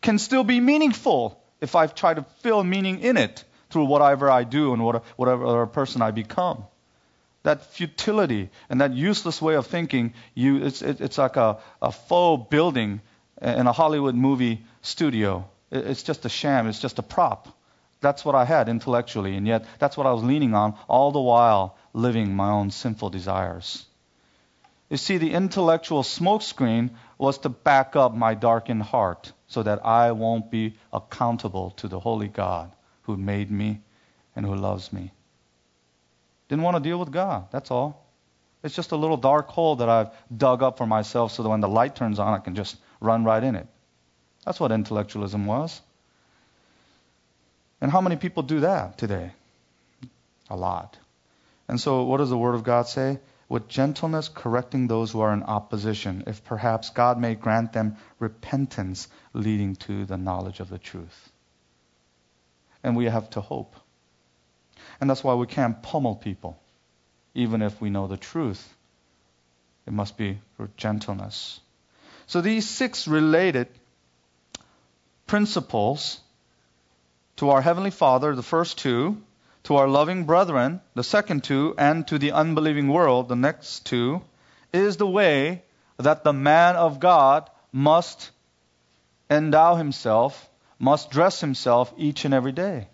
can still be meaningful if I try to fill meaning in it through whatever I do and what, whatever other person I become. That futility and that useless way of thinking, you, it's, it, it's like a, a faux building in a Hollywood movie studio. It, it's just a sham. It's just a prop. That's what I had intellectually, and yet that's what I was leaning on all the while living my own sinful desires. You see, the intellectual smokescreen was to back up my darkened heart so that I won't be accountable to the holy God who made me and who loves me. Didn't want to deal with God, that's all. It's just a little dark hole that I've dug up for myself so that when the light turns on, I can just run right in it. That's what intellectualism was. And how many people do that today? A lot. And so what does the Word of God say? With gentleness correcting those who are in opposition, if perhaps God may grant them repentance leading to the knowledge of the truth. And we have to hope. And that's why we can't pummel people, even if we know the truth. It must be for gentleness. So these six related principles to our Heavenly Father, the first two, to our loving brethren, the second two, and to the unbelieving world, the next two, is the way that the man of God must endow himself, must dress himself each and every day,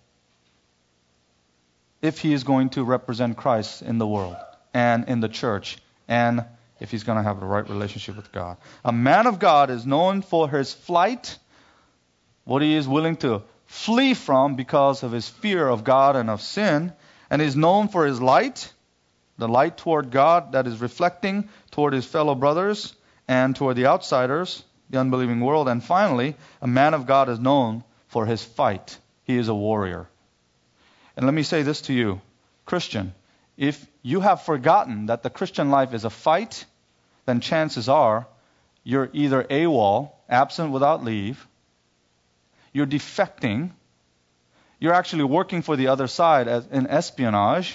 if he is going to represent Christ in the world and in the church, and if he's going to have the right relationship with God. A man of God is known for his flight, what he is willing to flee from because of his fear of God and of sin, and is known for his light, the light toward God that is reflecting toward his fellow brothers and toward the outsiders, the unbelieving world. And finally, a man of God is known for his fight. He is a warrior. And let me say this to you, Christian, if you have forgotten that the Christian life is a fight, then chances are you're either AWOL, absent without leave, you're defecting, you're actually working for the other side as in espionage,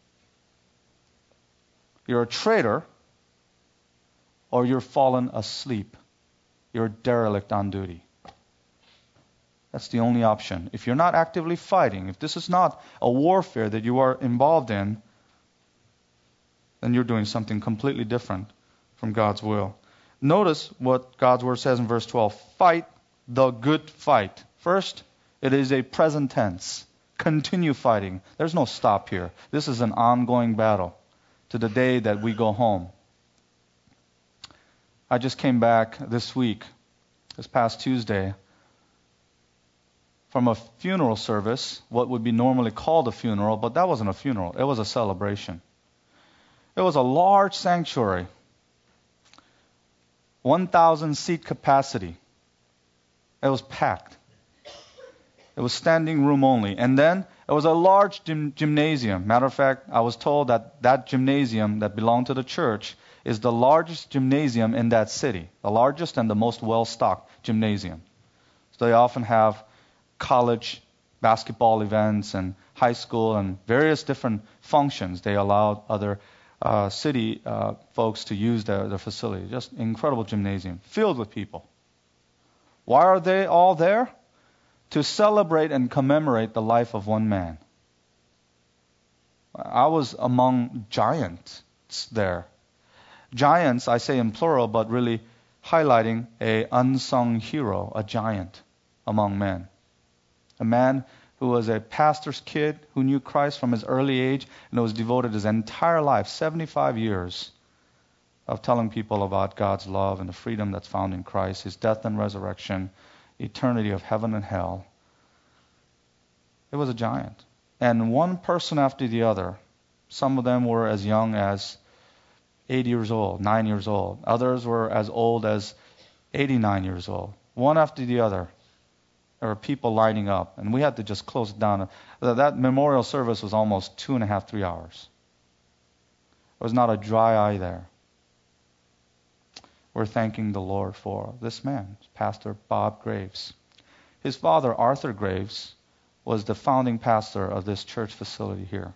you're a traitor, or you're fallen asleep. You're a derelict on duty. That's the only option. If you're not actively fighting, if this is not a warfare that you are involved in, then you're doing something completely different from God's will. Notice what God's word says in verse twelve. Fight the good fight. First, it is a present tense. Continue fighting. There's no stop here. This is an ongoing battle to the day that we go home. I just came back this week, this past Tuesday, from a funeral service, what would be normally called a funeral, but that wasn't a funeral. It was a celebration. It was a large sanctuary, one thousand seat capacity. It was packed. It was standing room only. And then it was a large gym- gymnasium. Matter of fact, I was told that that gymnasium that belonged to the church is the largest gymnasium in that city, the largest and the most well-stocked gymnasium. So they often have college basketball events and high school and various different functions. They allowed other uh, city uh, folks to use their, their facility. Just incredible gymnasium, filled with people. Why are they all there? To celebrate and commemorate the life of one man. I was among giants there. Giants, I say in plural, but really highlighting a unsung hero, a giant among men. A man who was a pastor's kid who knew Christ from his early age and was devoted his entire life, seventy-five years, of telling people about God's love and the freedom that's found in Christ, his death and resurrection, eternity of heaven and hell. It was a giant. And one person after the other, some of them were as young as eight years old, nine years old. Others were as old as eighty-nine years old. One after the other. There were people lining up, and we had to just close it down. That memorial service was almost two and a half, three hours. There was not a dry eye there. We're thanking the Lord for this man, Pastor Bob Graves. His father, Arthur Graves, was the founding pastor of this church facility here.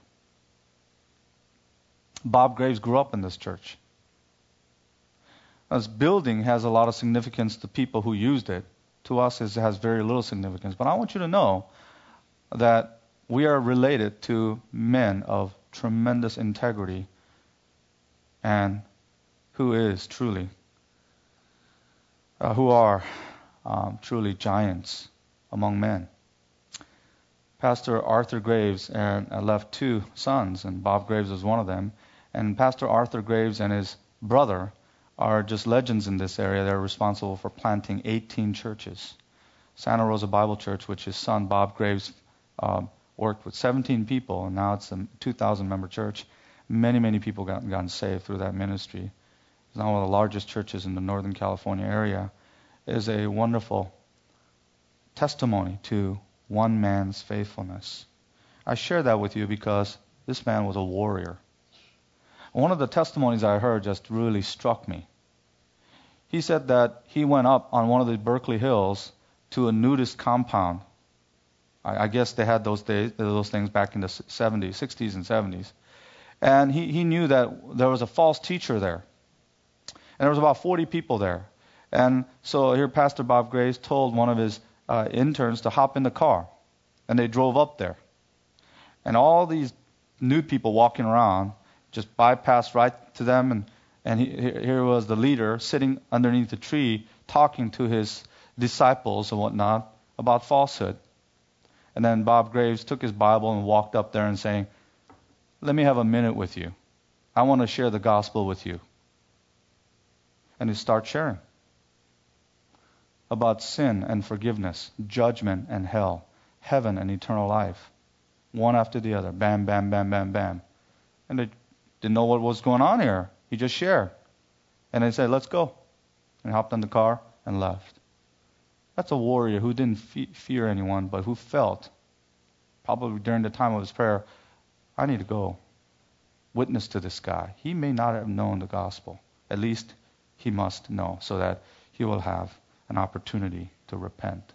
Bob Graves grew up in this church. This building has a lot of significance to people who used it. To us, it has very little significance. But I want you to know that we are related to men of tremendous integrity and who is truly, uh, who are um, truly giants among men. Pastor Arthur Graves and uh, left two sons, and Bob Graves was one of them. And Pastor Arthur Graves and his brother are just legends in this area. They're responsible for planting eighteen churches. Santa Rosa Bible Church, which his son Bob Graves um, worked with seventeen people, and now it's a two thousand member church. Many, many people got gotten saved through that ministry. It's now one of the largest churches in the Northern California area. It is a wonderful testimony to one man's faithfulness. I share that with you because this man was a warrior. One of the testimonies I heard just really struck me. He said that he went up on one of the Berkeley Hills to a nudist compound. I, I guess they had those days, those things back in the seventies, sixties and seventies. And he, he knew that there was a false teacher there. And there was about forty people there. And so here Pastor Bob Graves told one of his uh, interns to hop in the car. And they drove up there. And all these nude people walking around just bypassed right to them. And, and he, here was the leader sitting underneath the tree talking to his disciples and whatnot about falsehood. And then Bob Graves took his Bible and walked up there and saying, "Let me have a minute with you. I want to share the gospel with you." And he starts sharing about sin and forgiveness, judgment and hell, heaven and eternal life. One after the other. Bam, bam, bam, bam, bam. And they didn't know what was going on here. He just shared. And they said, "Let's go." And hopped in the car and left. That's a warrior who didn't fe- fear anyone, but who felt, probably during the time of his prayer, I need to go witness to this guy. He may not have known the gospel. At least he must know so that he will have an opportunity to repent.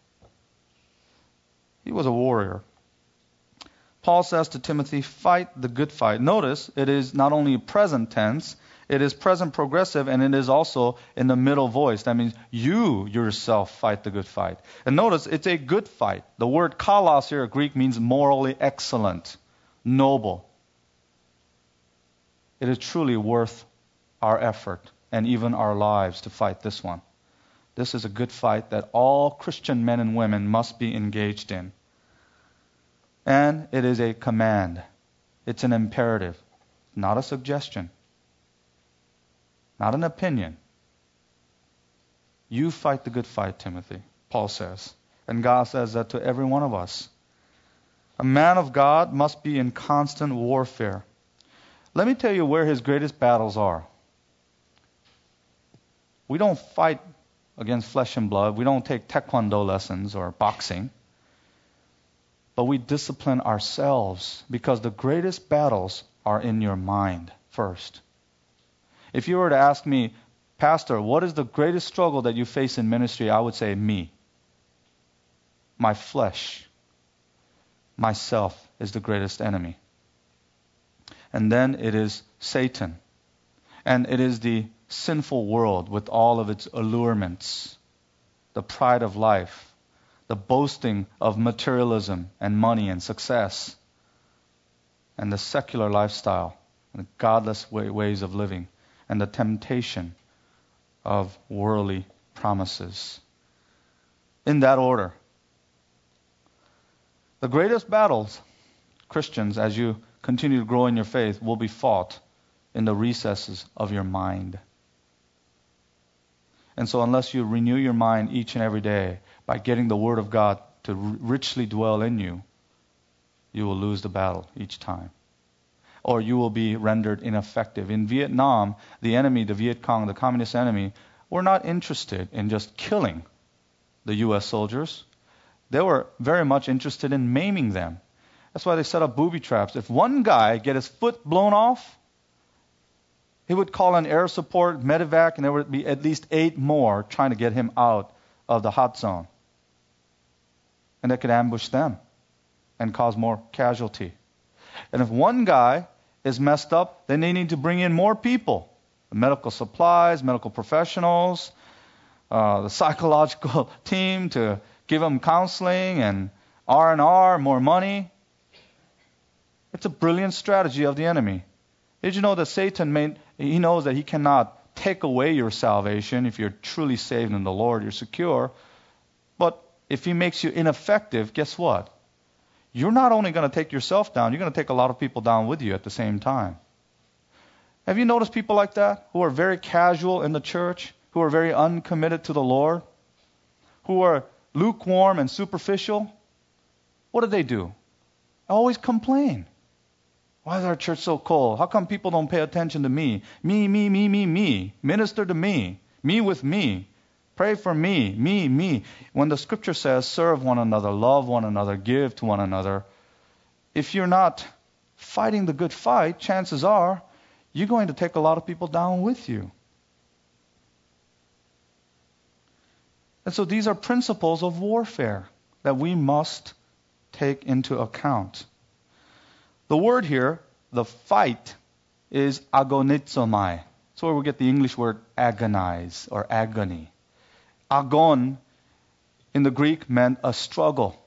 He was a warrior. Paul says to Timothy, fight the good fight. Notice it is not only present tense, it is present progressive, and it is also in the middle voice. That means you yourself fight the good fight. And notice it's a good fight. The word kalos here in Greek means morally excellent, noble. It is truly worth our effort and even our lives to fight this one. This is a good fight that all Christian men and women must be engaged in. And it is a command. It's an imperative, not a suggestion, not an opinion. You fight the good fight, Timothy, Paul says. And God says that to every one of us. A man of God must be in constant warfare. Let me tell you where his greatest battles are. We don't fight against flesh and blood. We don't take taekwondo lessons or boxing. But we discipline ourselves because the greatest battles are in your mind first. If you were to ask me, Pastor, what is the greatest struggle that you face in ministry? I would say me. My flesh, myself is the greatest enemy. And then it is Satan. And it is the sinful world with all of its allurements, the pride of life, the boasting of materialism and money and success, and the secular lifestyle, and the godless way, ways of living, and the temptation of worldly promises. In that order. The greatest battles, Christians, as you continue to grow in your faith, will be fought in the recesses of your mind. And so unless you renew your mind each and every day by getting the Word of God to richly dwell in you, you will lose the battle each time. Or you will be rendered ineffective. In Vietnam, the enemy, the Viet Cong, the communist enemy, were not interested in just killing the U S soldiers. They were very much interested in maiming them. That's why they set up booby traps. If one guy get his foot blown off, he would call an air support, medevac, and there would be at least eight more trying to get him out of the hot zone. And they could ambush them and cause more casualty. And if one guy is messed up, then they need to bring in more people. Medical supplies, medical professionals, uh, the psychological team to give them counseling and R and R, more money. It's a brilliant strategy of the enemy. Did you know that Satan made, he knows that he cannot take away your salvation if you're truly saved in the Lord, you're secure. But if he makes you ineffective, guess what? You're not only going to take yourself down, you're going to take a lot of people down with you at the same time. Have you noticed people like that who are very casual in the church, who are very uncommitted to the Lord, who are lukewarm and superficial? What do they do? Always complain. Why is our church so cold? How come people don't pay attention to me? Me, me, me, me, me. Minister to me. Me with me. Pray for me. Me, me. When the scripture says, serve one another, love one another, give to one another, if you're not fighting the good fight, chances are you're going to take a lot of people down with you. And so these are principles of warfare that we must take into account. The word here, the fight, is agonizomai. That's where we get the English word agonize or agony. Agon in the Greek meant a struggle.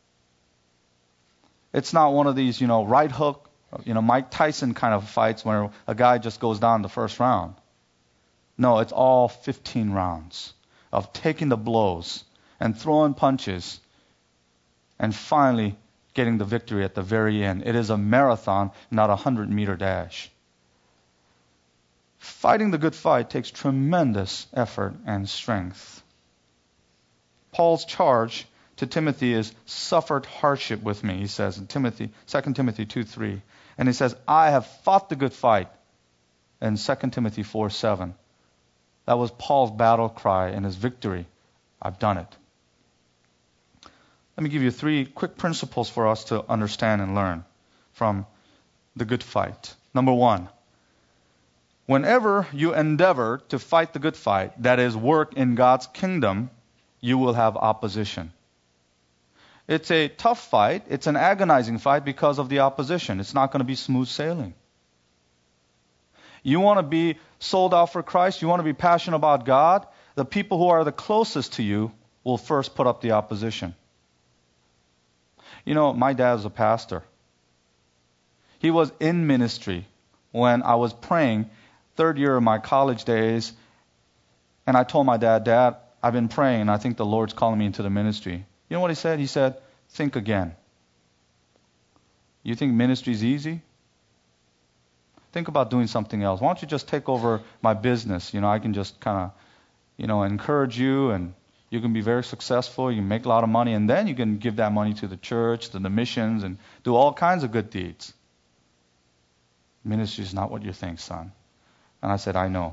It's not one of these, you know, right hook, you know, Mike Tyson kind of fights where a guy just goes down the first round. No, it's all fifteen rounds of taking the blows and throwing punches and finally getting the victory at the very end. It is a marathon, not a hundred-meter dash. Fighting the good fight takes tremendous effort and strength. Paul's charge to Timothy is, suffered hardship with me, he says in Timothy, Second Timothy two three. And he says, I have fought the good fight in Second Timothy four seven. That was Paul's battle cry and his victory. I've done it. Let me give you three quick principles for us to understand and learn from the good fight. Number one, whenever you endeavor to fight the good fight, that is, work in God's kingdom, you will have opposition. It's a tough fight. It's an agonizing fight because of the opposition. It's not going to be smooth sailing. You want to be sold out for Christ? You want to be passionate about God? The people who are the closest to you will first put up the opposition. You know, my dad is a pastor. He was in ministry when I was praying, third year of my college days, and I told my dad, Dad, I've been praying, and I think the Lord's calling me into the ministry. You know what he said? He said, think again. You think ministry's easy? Think about doing something else. Why don't you just take over my business? You know, I can just kind of, you know, encourage you, and you can be very successful. You can make a lot of money, and then you can give that money to the church, to the missions, and do all kinds of good deeds. Ministry is not what you think, son. And I said, I know.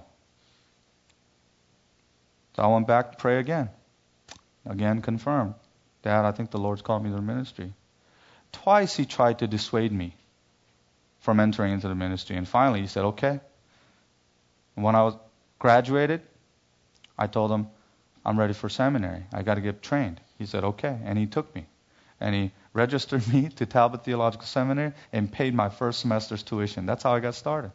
So I went back to pray again. Again, confirmed. Dad, I think the Lord's called me to the ministry. Twice he tried to dissuade me from entering into the ministry. And finally he said, okay. And when I was graduated, I told him, I'm ready for seminary. I got to get trained. He said, okay. And he took me. And he registered me to Talbot Theological Seminary and paid my first semester's tuition. That's how I got started.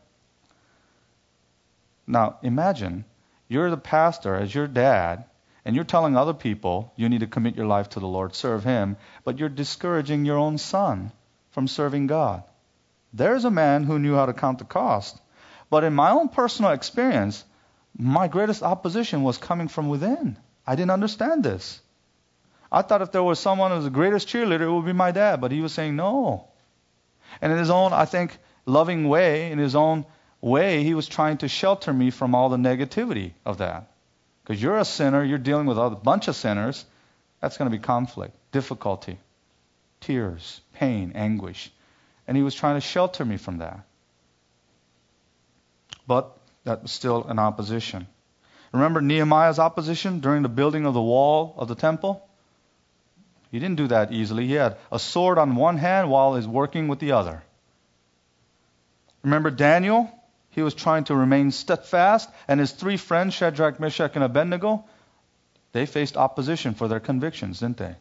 Now, imagine you're the pastor as your dad, and you're telling other people you need to commit your life to the Lord, serve Him, but you're discouraging your own son from serving God. There's a man who knew how to count the cost. But in my own personal experience, my greatest opposition was coming from within. I didn't understand this. I thought if there was someone who was the greatest cheerleader, it would be my dad. But he was saying no. And in his own, I think, loving way, in his own way, he was trying to shelter me from all the negativity of that. Because you're a sinner, you're dealing with a bunch of sinners, that's going to be conflict, difficulty, tears, pain, anguish. And he was trying to shelter me from that. But that was still an opposition. Remember Nehemiah's opposition during the building of the wall of the temple? He didn't do that easily. He had a sword on one hand while he's working with the other. Remember Daniel? He was trying to remain steadfast, and his three friends, Shadrach, Meshach, and Abednego, they faced opposition for their convictions, didn't they?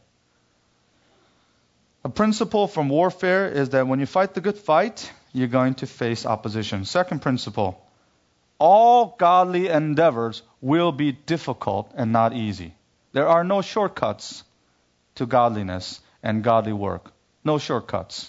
A principle from warfare is that when you fight the good fight, you're going to face opposition. Second principle, all godly endeavors will be difficult and not easy. There are no shortcuts to godliness and godly work. No shortcuts.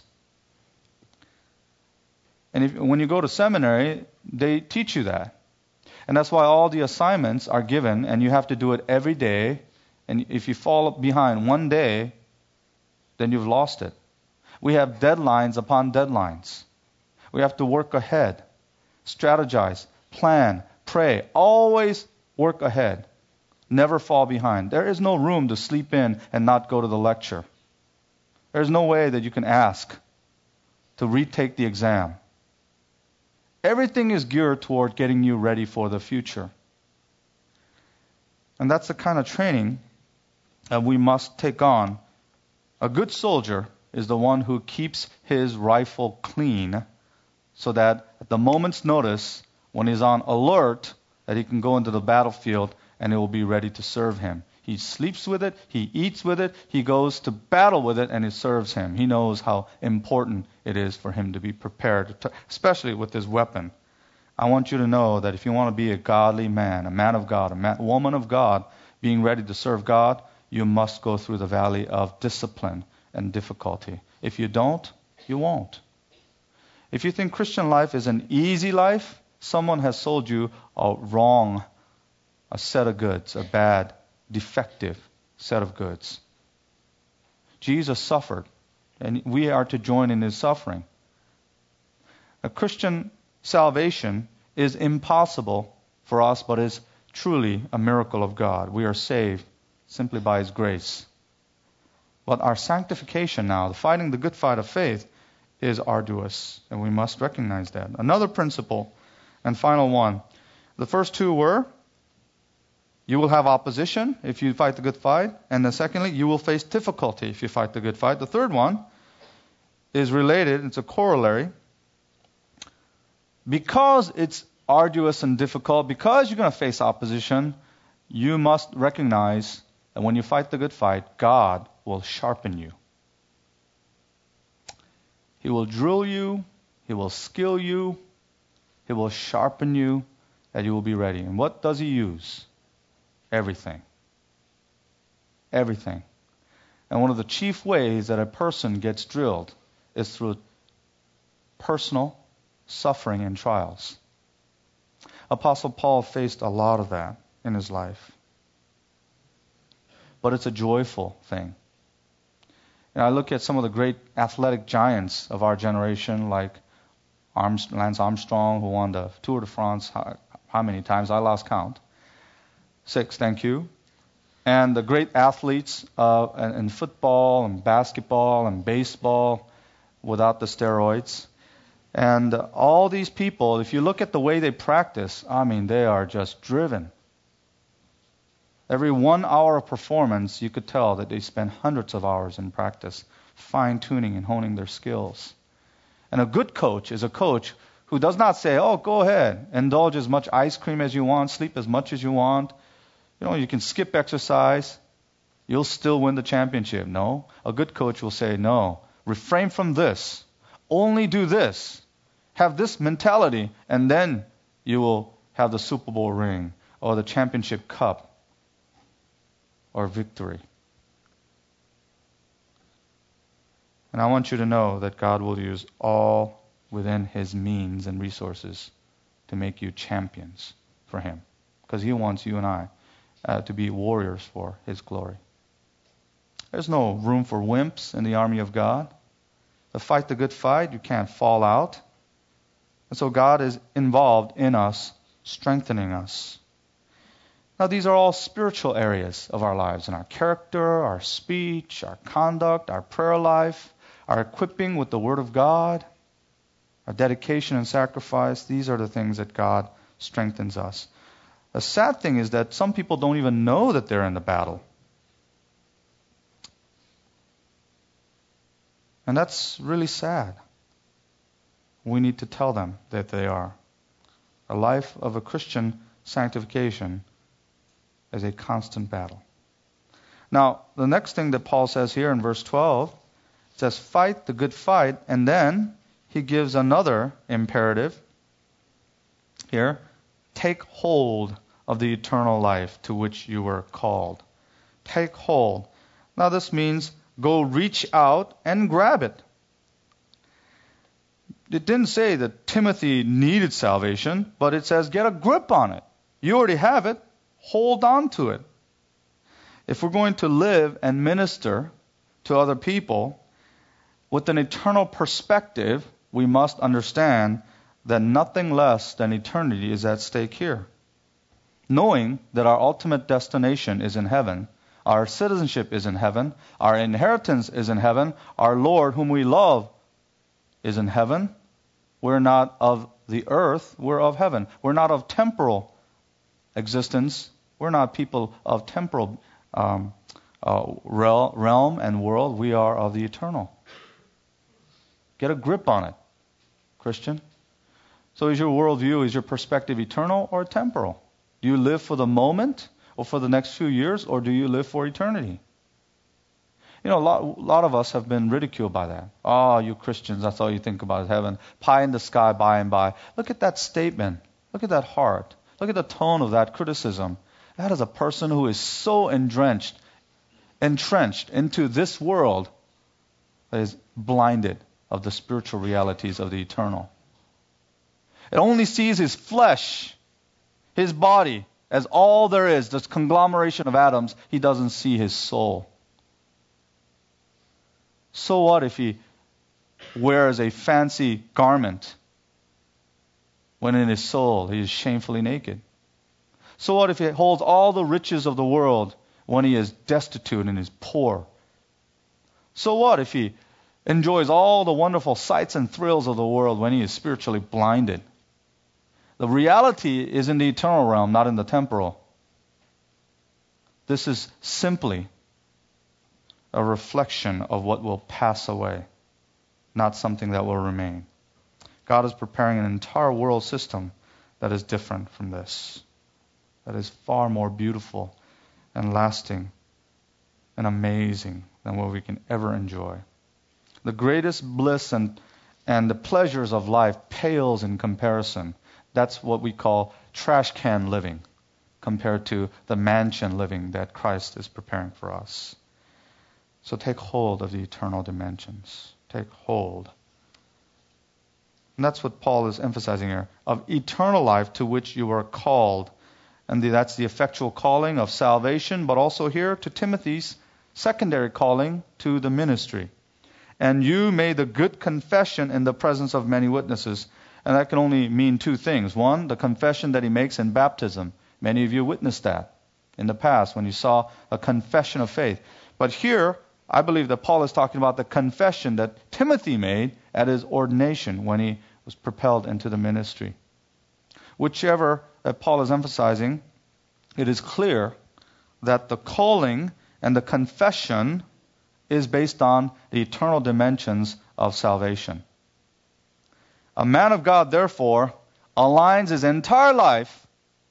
And if, when you go to seminary, they teach you that. And that's why all the assignments are given, and you have to do it every day. And if you fall behind one day, then you've lost it. We have deadlines upon deadlines. We have to work ahead, strategize, plan, pray. Always work ahead. Never fall behind. There is no room to sleep in and not go to the lecture. There's no way that you can ask to retake the exam. Everything is geared toward getting you ready for the future. And that's the kind of training that we must take on. A good soldier is the one who keeps his rifle clean so that at the moment's notice, when he's on alert, that he can go into the battlefield and it will be ready to serve him. He sleeps with it, he eats with it, he goes to battle with it, and it serves him. He knows how important it is for him to be prepared, to, especially with his weapon. I want you to know that if you want to be a godly man, a man of God, a man, woman of God, being ready to serve God, you must go through the valley of discipline and difficulty. If you don't, you won't. If you think Christian life is an easy life, someone has sold you a wrong, a set of goods, a bad, defective set of goods. Jesus suffered, and we are to join in his suffering. A Christian salvation is impossible for us, but is truly a miracle of God. We are saved simply by his grace. But our sanctification now, the fighting the good fight of faith, is arduous, and we must recognize that. Another principle, and final one. The first two were, you will have opposition if you fight the good fight. And then secondly, you will face difficulty if you fight the good fight. The third one is related. It's a corollary. Because it's arduous and difficult, because you're going to face opposition, you must recognize that when you fight the good fight, God will sharpen you. He will drill you. He will skill you. He will sharpen you, that you will be ready. And what does he use? Everything. Everything. And one of the chief ways that a person gets drilled is through personal suffering and trials. Apostle Paul faced a lot of that in his life. But it's a joyful thing. And I look at some of the great athletic giants of our generation, like Arms, Lance Armstrong, who won the Tour de France. How, how many times? I lost count. Six, thank you. And the great athletes uh, in, in football and basketball and baseball without the steroids. And uh, all these people, if you look at the way they practice, I mean, they are just driven. Every one hour of performance, you could tell that they spend hundreds of hours in practice, fine-tuning and honing their skills. And a good coach is a coach who does not say, oh, go ahead, indulge as much ice cream as you want, sleep as much as you want. You know, you can skip exercise. You'll still win the championship. No. A good coach will say, no, refrain from this. Only do this. Have this mentality, and then you will have the Super Bowl ring or the championship cup or victory. And I want you to know that God will use all within his means and resources to make you champions for him. Because he wants you and I uh, to be warriors for his glory. There's no room for wimps in the army of God. To fight the good fight, you can't fall out. And so God is involved in us, strengthening us. Now, these are all spiritual areas of our lives, in our character, our speech, our conduct, our prayer life, our equipping with the Word of God, our dedication and sacrifice. These are the things that God strengthens us. The sad thing is that some people don't even know that they're in the battle. And that's really sad. We need to tell them that they are. A life of a Christian sanctification is a constant battle. Now, the next thing that Paul says here in verse twelve, it says, fight the good fight, and then he gives another imperative here. Take hold of the eternal life to which you were called. Take hold. Now this means go reach out and grab it. It didn't say that Timothy needed salvation, but it says get a grip on it. You already have it. Hold on to it. If we're going to live and minister to other people with an eternal perspective, we must understand that nothing less than eternity is at stake here. Knowing that our ultimate destination is in heaven, our citizenship is in heaven, our inheritance is in heaven, our Lord whom we love is in heaven. We're not of the earth, we're of heaven. We're not of temporal existence. We're not people of temporal um, uh, realm and world. We are of the eternal. Get a grip on it, Christian. So is your worldview, is your perspective eternal or temporal? Do you live for the moment or for the next few years, or do you live for eternity? You know, a lot, a lot of us have been ridiculed by that. Oh, you Christians, that's all you think about is heaven. Pie in the sky by and by. Look at that statement. Look at that heart. Look at the tone of that criticism. That is a person who is so entrenched, entrenched into this world that is blinded of the spiritual realities of the eternal. It only sees his flesh, his body, as all there is, this conglomeration of atoms. He doesn't see his soul. So what if he wears a fancy garment when in his soul he is shamefully naked? So what if he holds all the riches of the world when he is destitute and is poor? So what if he enjoys all the wonderful sights and thrills of the world when he is spiritually blinded? The reality is in the eternal realm, not in the temporal. This is simply a reflection of what will pass away, not something that will remain. God is preparing an entire world system that is different from this, that is far more beautiful and lasting and amazing than what we can ever enjoy. The greatest bliss and, and the pleasures of life pales in comparison. That's what we call trash can living compared to the mansion living that Christ is preparing for us. So take hold of the eternal dimensions. Take hold. And that's what Paul is emphasizing here, of eternal life to which you are called. And the, that's the effectual calling of salvation, but also here to Timothy's secondary calling to the ministry. And you made the good confession in the presence of many witnesses. And that can only mean two things. One, the confession that he makes in baptism. Many of you witnessed that in the past when you saw a confession of faith. But here, I believe that Paul is talking about the confession that Timothy made at his ordination when he was propelled into the ministry. Whichever that Paul is emphasizing, it is clear that the calling and the confession is based on the eternal dimensions of salvation. A man of God, therefore, aligns his entire life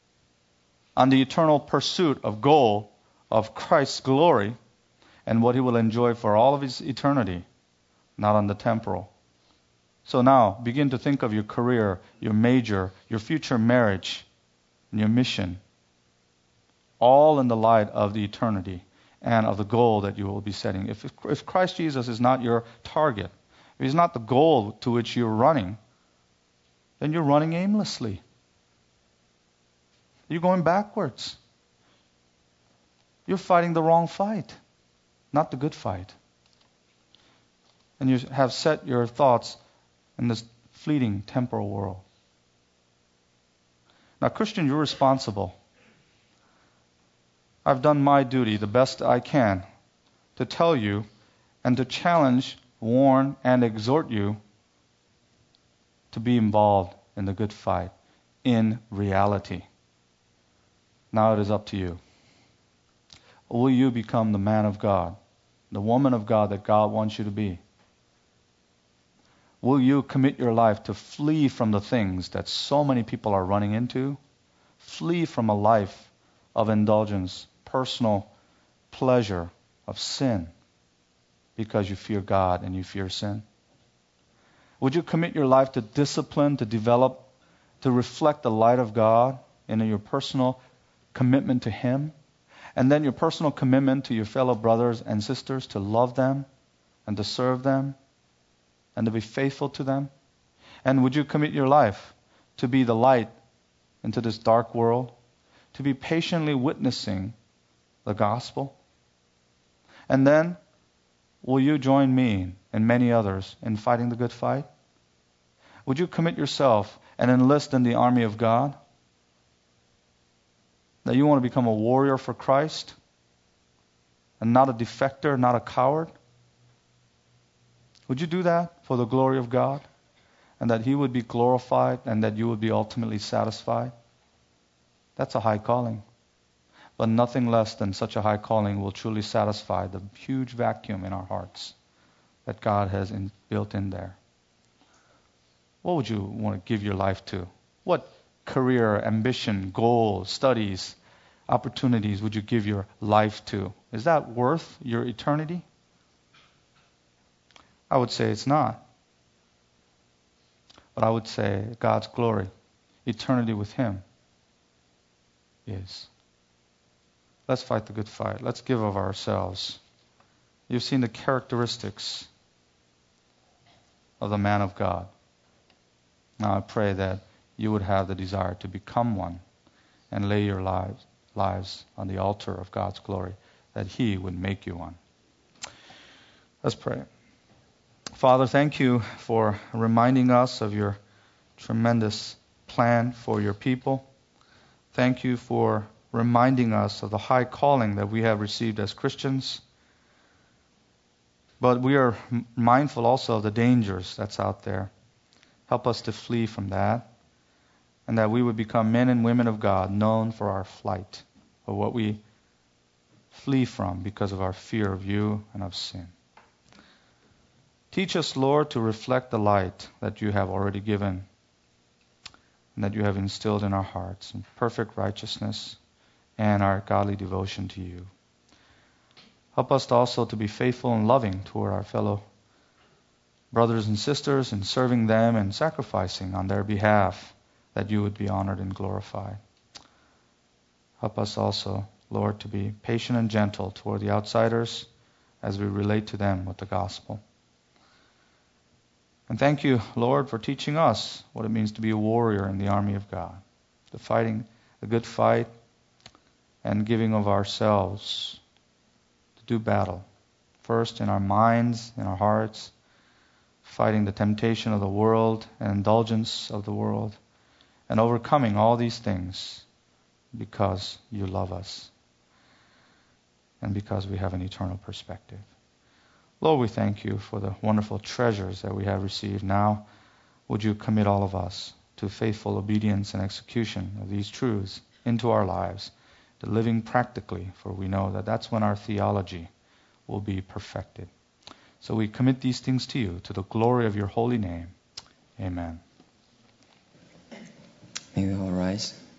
on the eternal pursuit of goal of Christ's glory and what he will enjoy for all of his eternity, not on the temporal. So now, begin to think of your career, your major, your future marriage, and your mission, all in the light of the eternity and of the goal that you will be setting. If, if Christ Jesus is not your target, if he's not the goal to which you're running, then you're running aimlessly. You're going backwards. You're fighting the wrong fight, not the good fight. And you have set your thoughts in this fleeting temporal world. Now, Christian, you're responsible. I've done my duty the best I can to tell you and to challenge, warn, and exhort you to be involved in the good fight in reality. Now it is up to you. Will you become the man of God, the woman of God that God wants you to be? Will you commit your life to flee from the things that so many people are running into? Flee from a life of indulgence, personal pleasure, of sin, because you fear God and you fear sin? Would you commit your life to discipline, to develop, to reflect the light of God in your personal commitment to Him, and then your personal commitment to your fellow brothers and sisters to love them and to serve them and to be faithful to them? And would you commit your life to be the light into this dark world, to be patiently witnessing the gospel? And then, will you join me and many others in fighting the good fight? Would you commit yourself and enlist in the army of God? That you want to become a warrior for Christ and not a defector, not a coward? Would you do that for the glory of God? And that He would be glorified and that you would be ultimately satisfied? That's a high calling. But nothing less than such a high calling will truly satisfy the huge vacuum in our hearts that God has in, built in there. What would you want to give your life to? What career, ambition, goal, studies, opportunities would you give your life to? Is that worth your eternity? I would say it's not. But I would say God's glory, eternity with Him, is. Let's fight the good fight. Let's give of ourselves. You've seen the characteristics of the man of God. Now I pray that you would have the desire to become one and lay your lives, lives on the altar of God's glory, that He would make you one. Let's pray. Father, thank you for reminding us of your tremendous plan for your people. Thank you for reminding us of the high calling that we have received as Christians. But we are mindful also of the dangers that's out there. Help us to flee from that, and that we would become men and women of God known for our flight, for what we flee from because of our fear of you and of sin. Teach us, Lord, to reflect the light that you have already given and that you have instilled in our hearts in perfect righteousness and our godly devotion to you. Help us also to be faithful and loving toward our fellow brothers and sisters in serving them and sacrificing on their behalf, that you would be honored and glorified. Help us also, Lord, to be patient and gentle toward the outsiders as we relate to them with the gospel. And thank you, Lord, for teaching us what it means to be a warrior in the army of God, the fighting the good fight and giving of ourselves to do battle. First in our minds, in our hearts, fighting the temptation of the world and indulgence of the world, and overcoming all these things because you love us and because we have an eternal perspective. Lord, we thank you for the wonderful treasures that we have received. Now, would you commit all of us to faithful obedience and execution of these truths into our lives, to living practically, for we know that that's when our theology will be perfected. So we commit these things to you, to the glory of your holy name. Amen. May we all rise.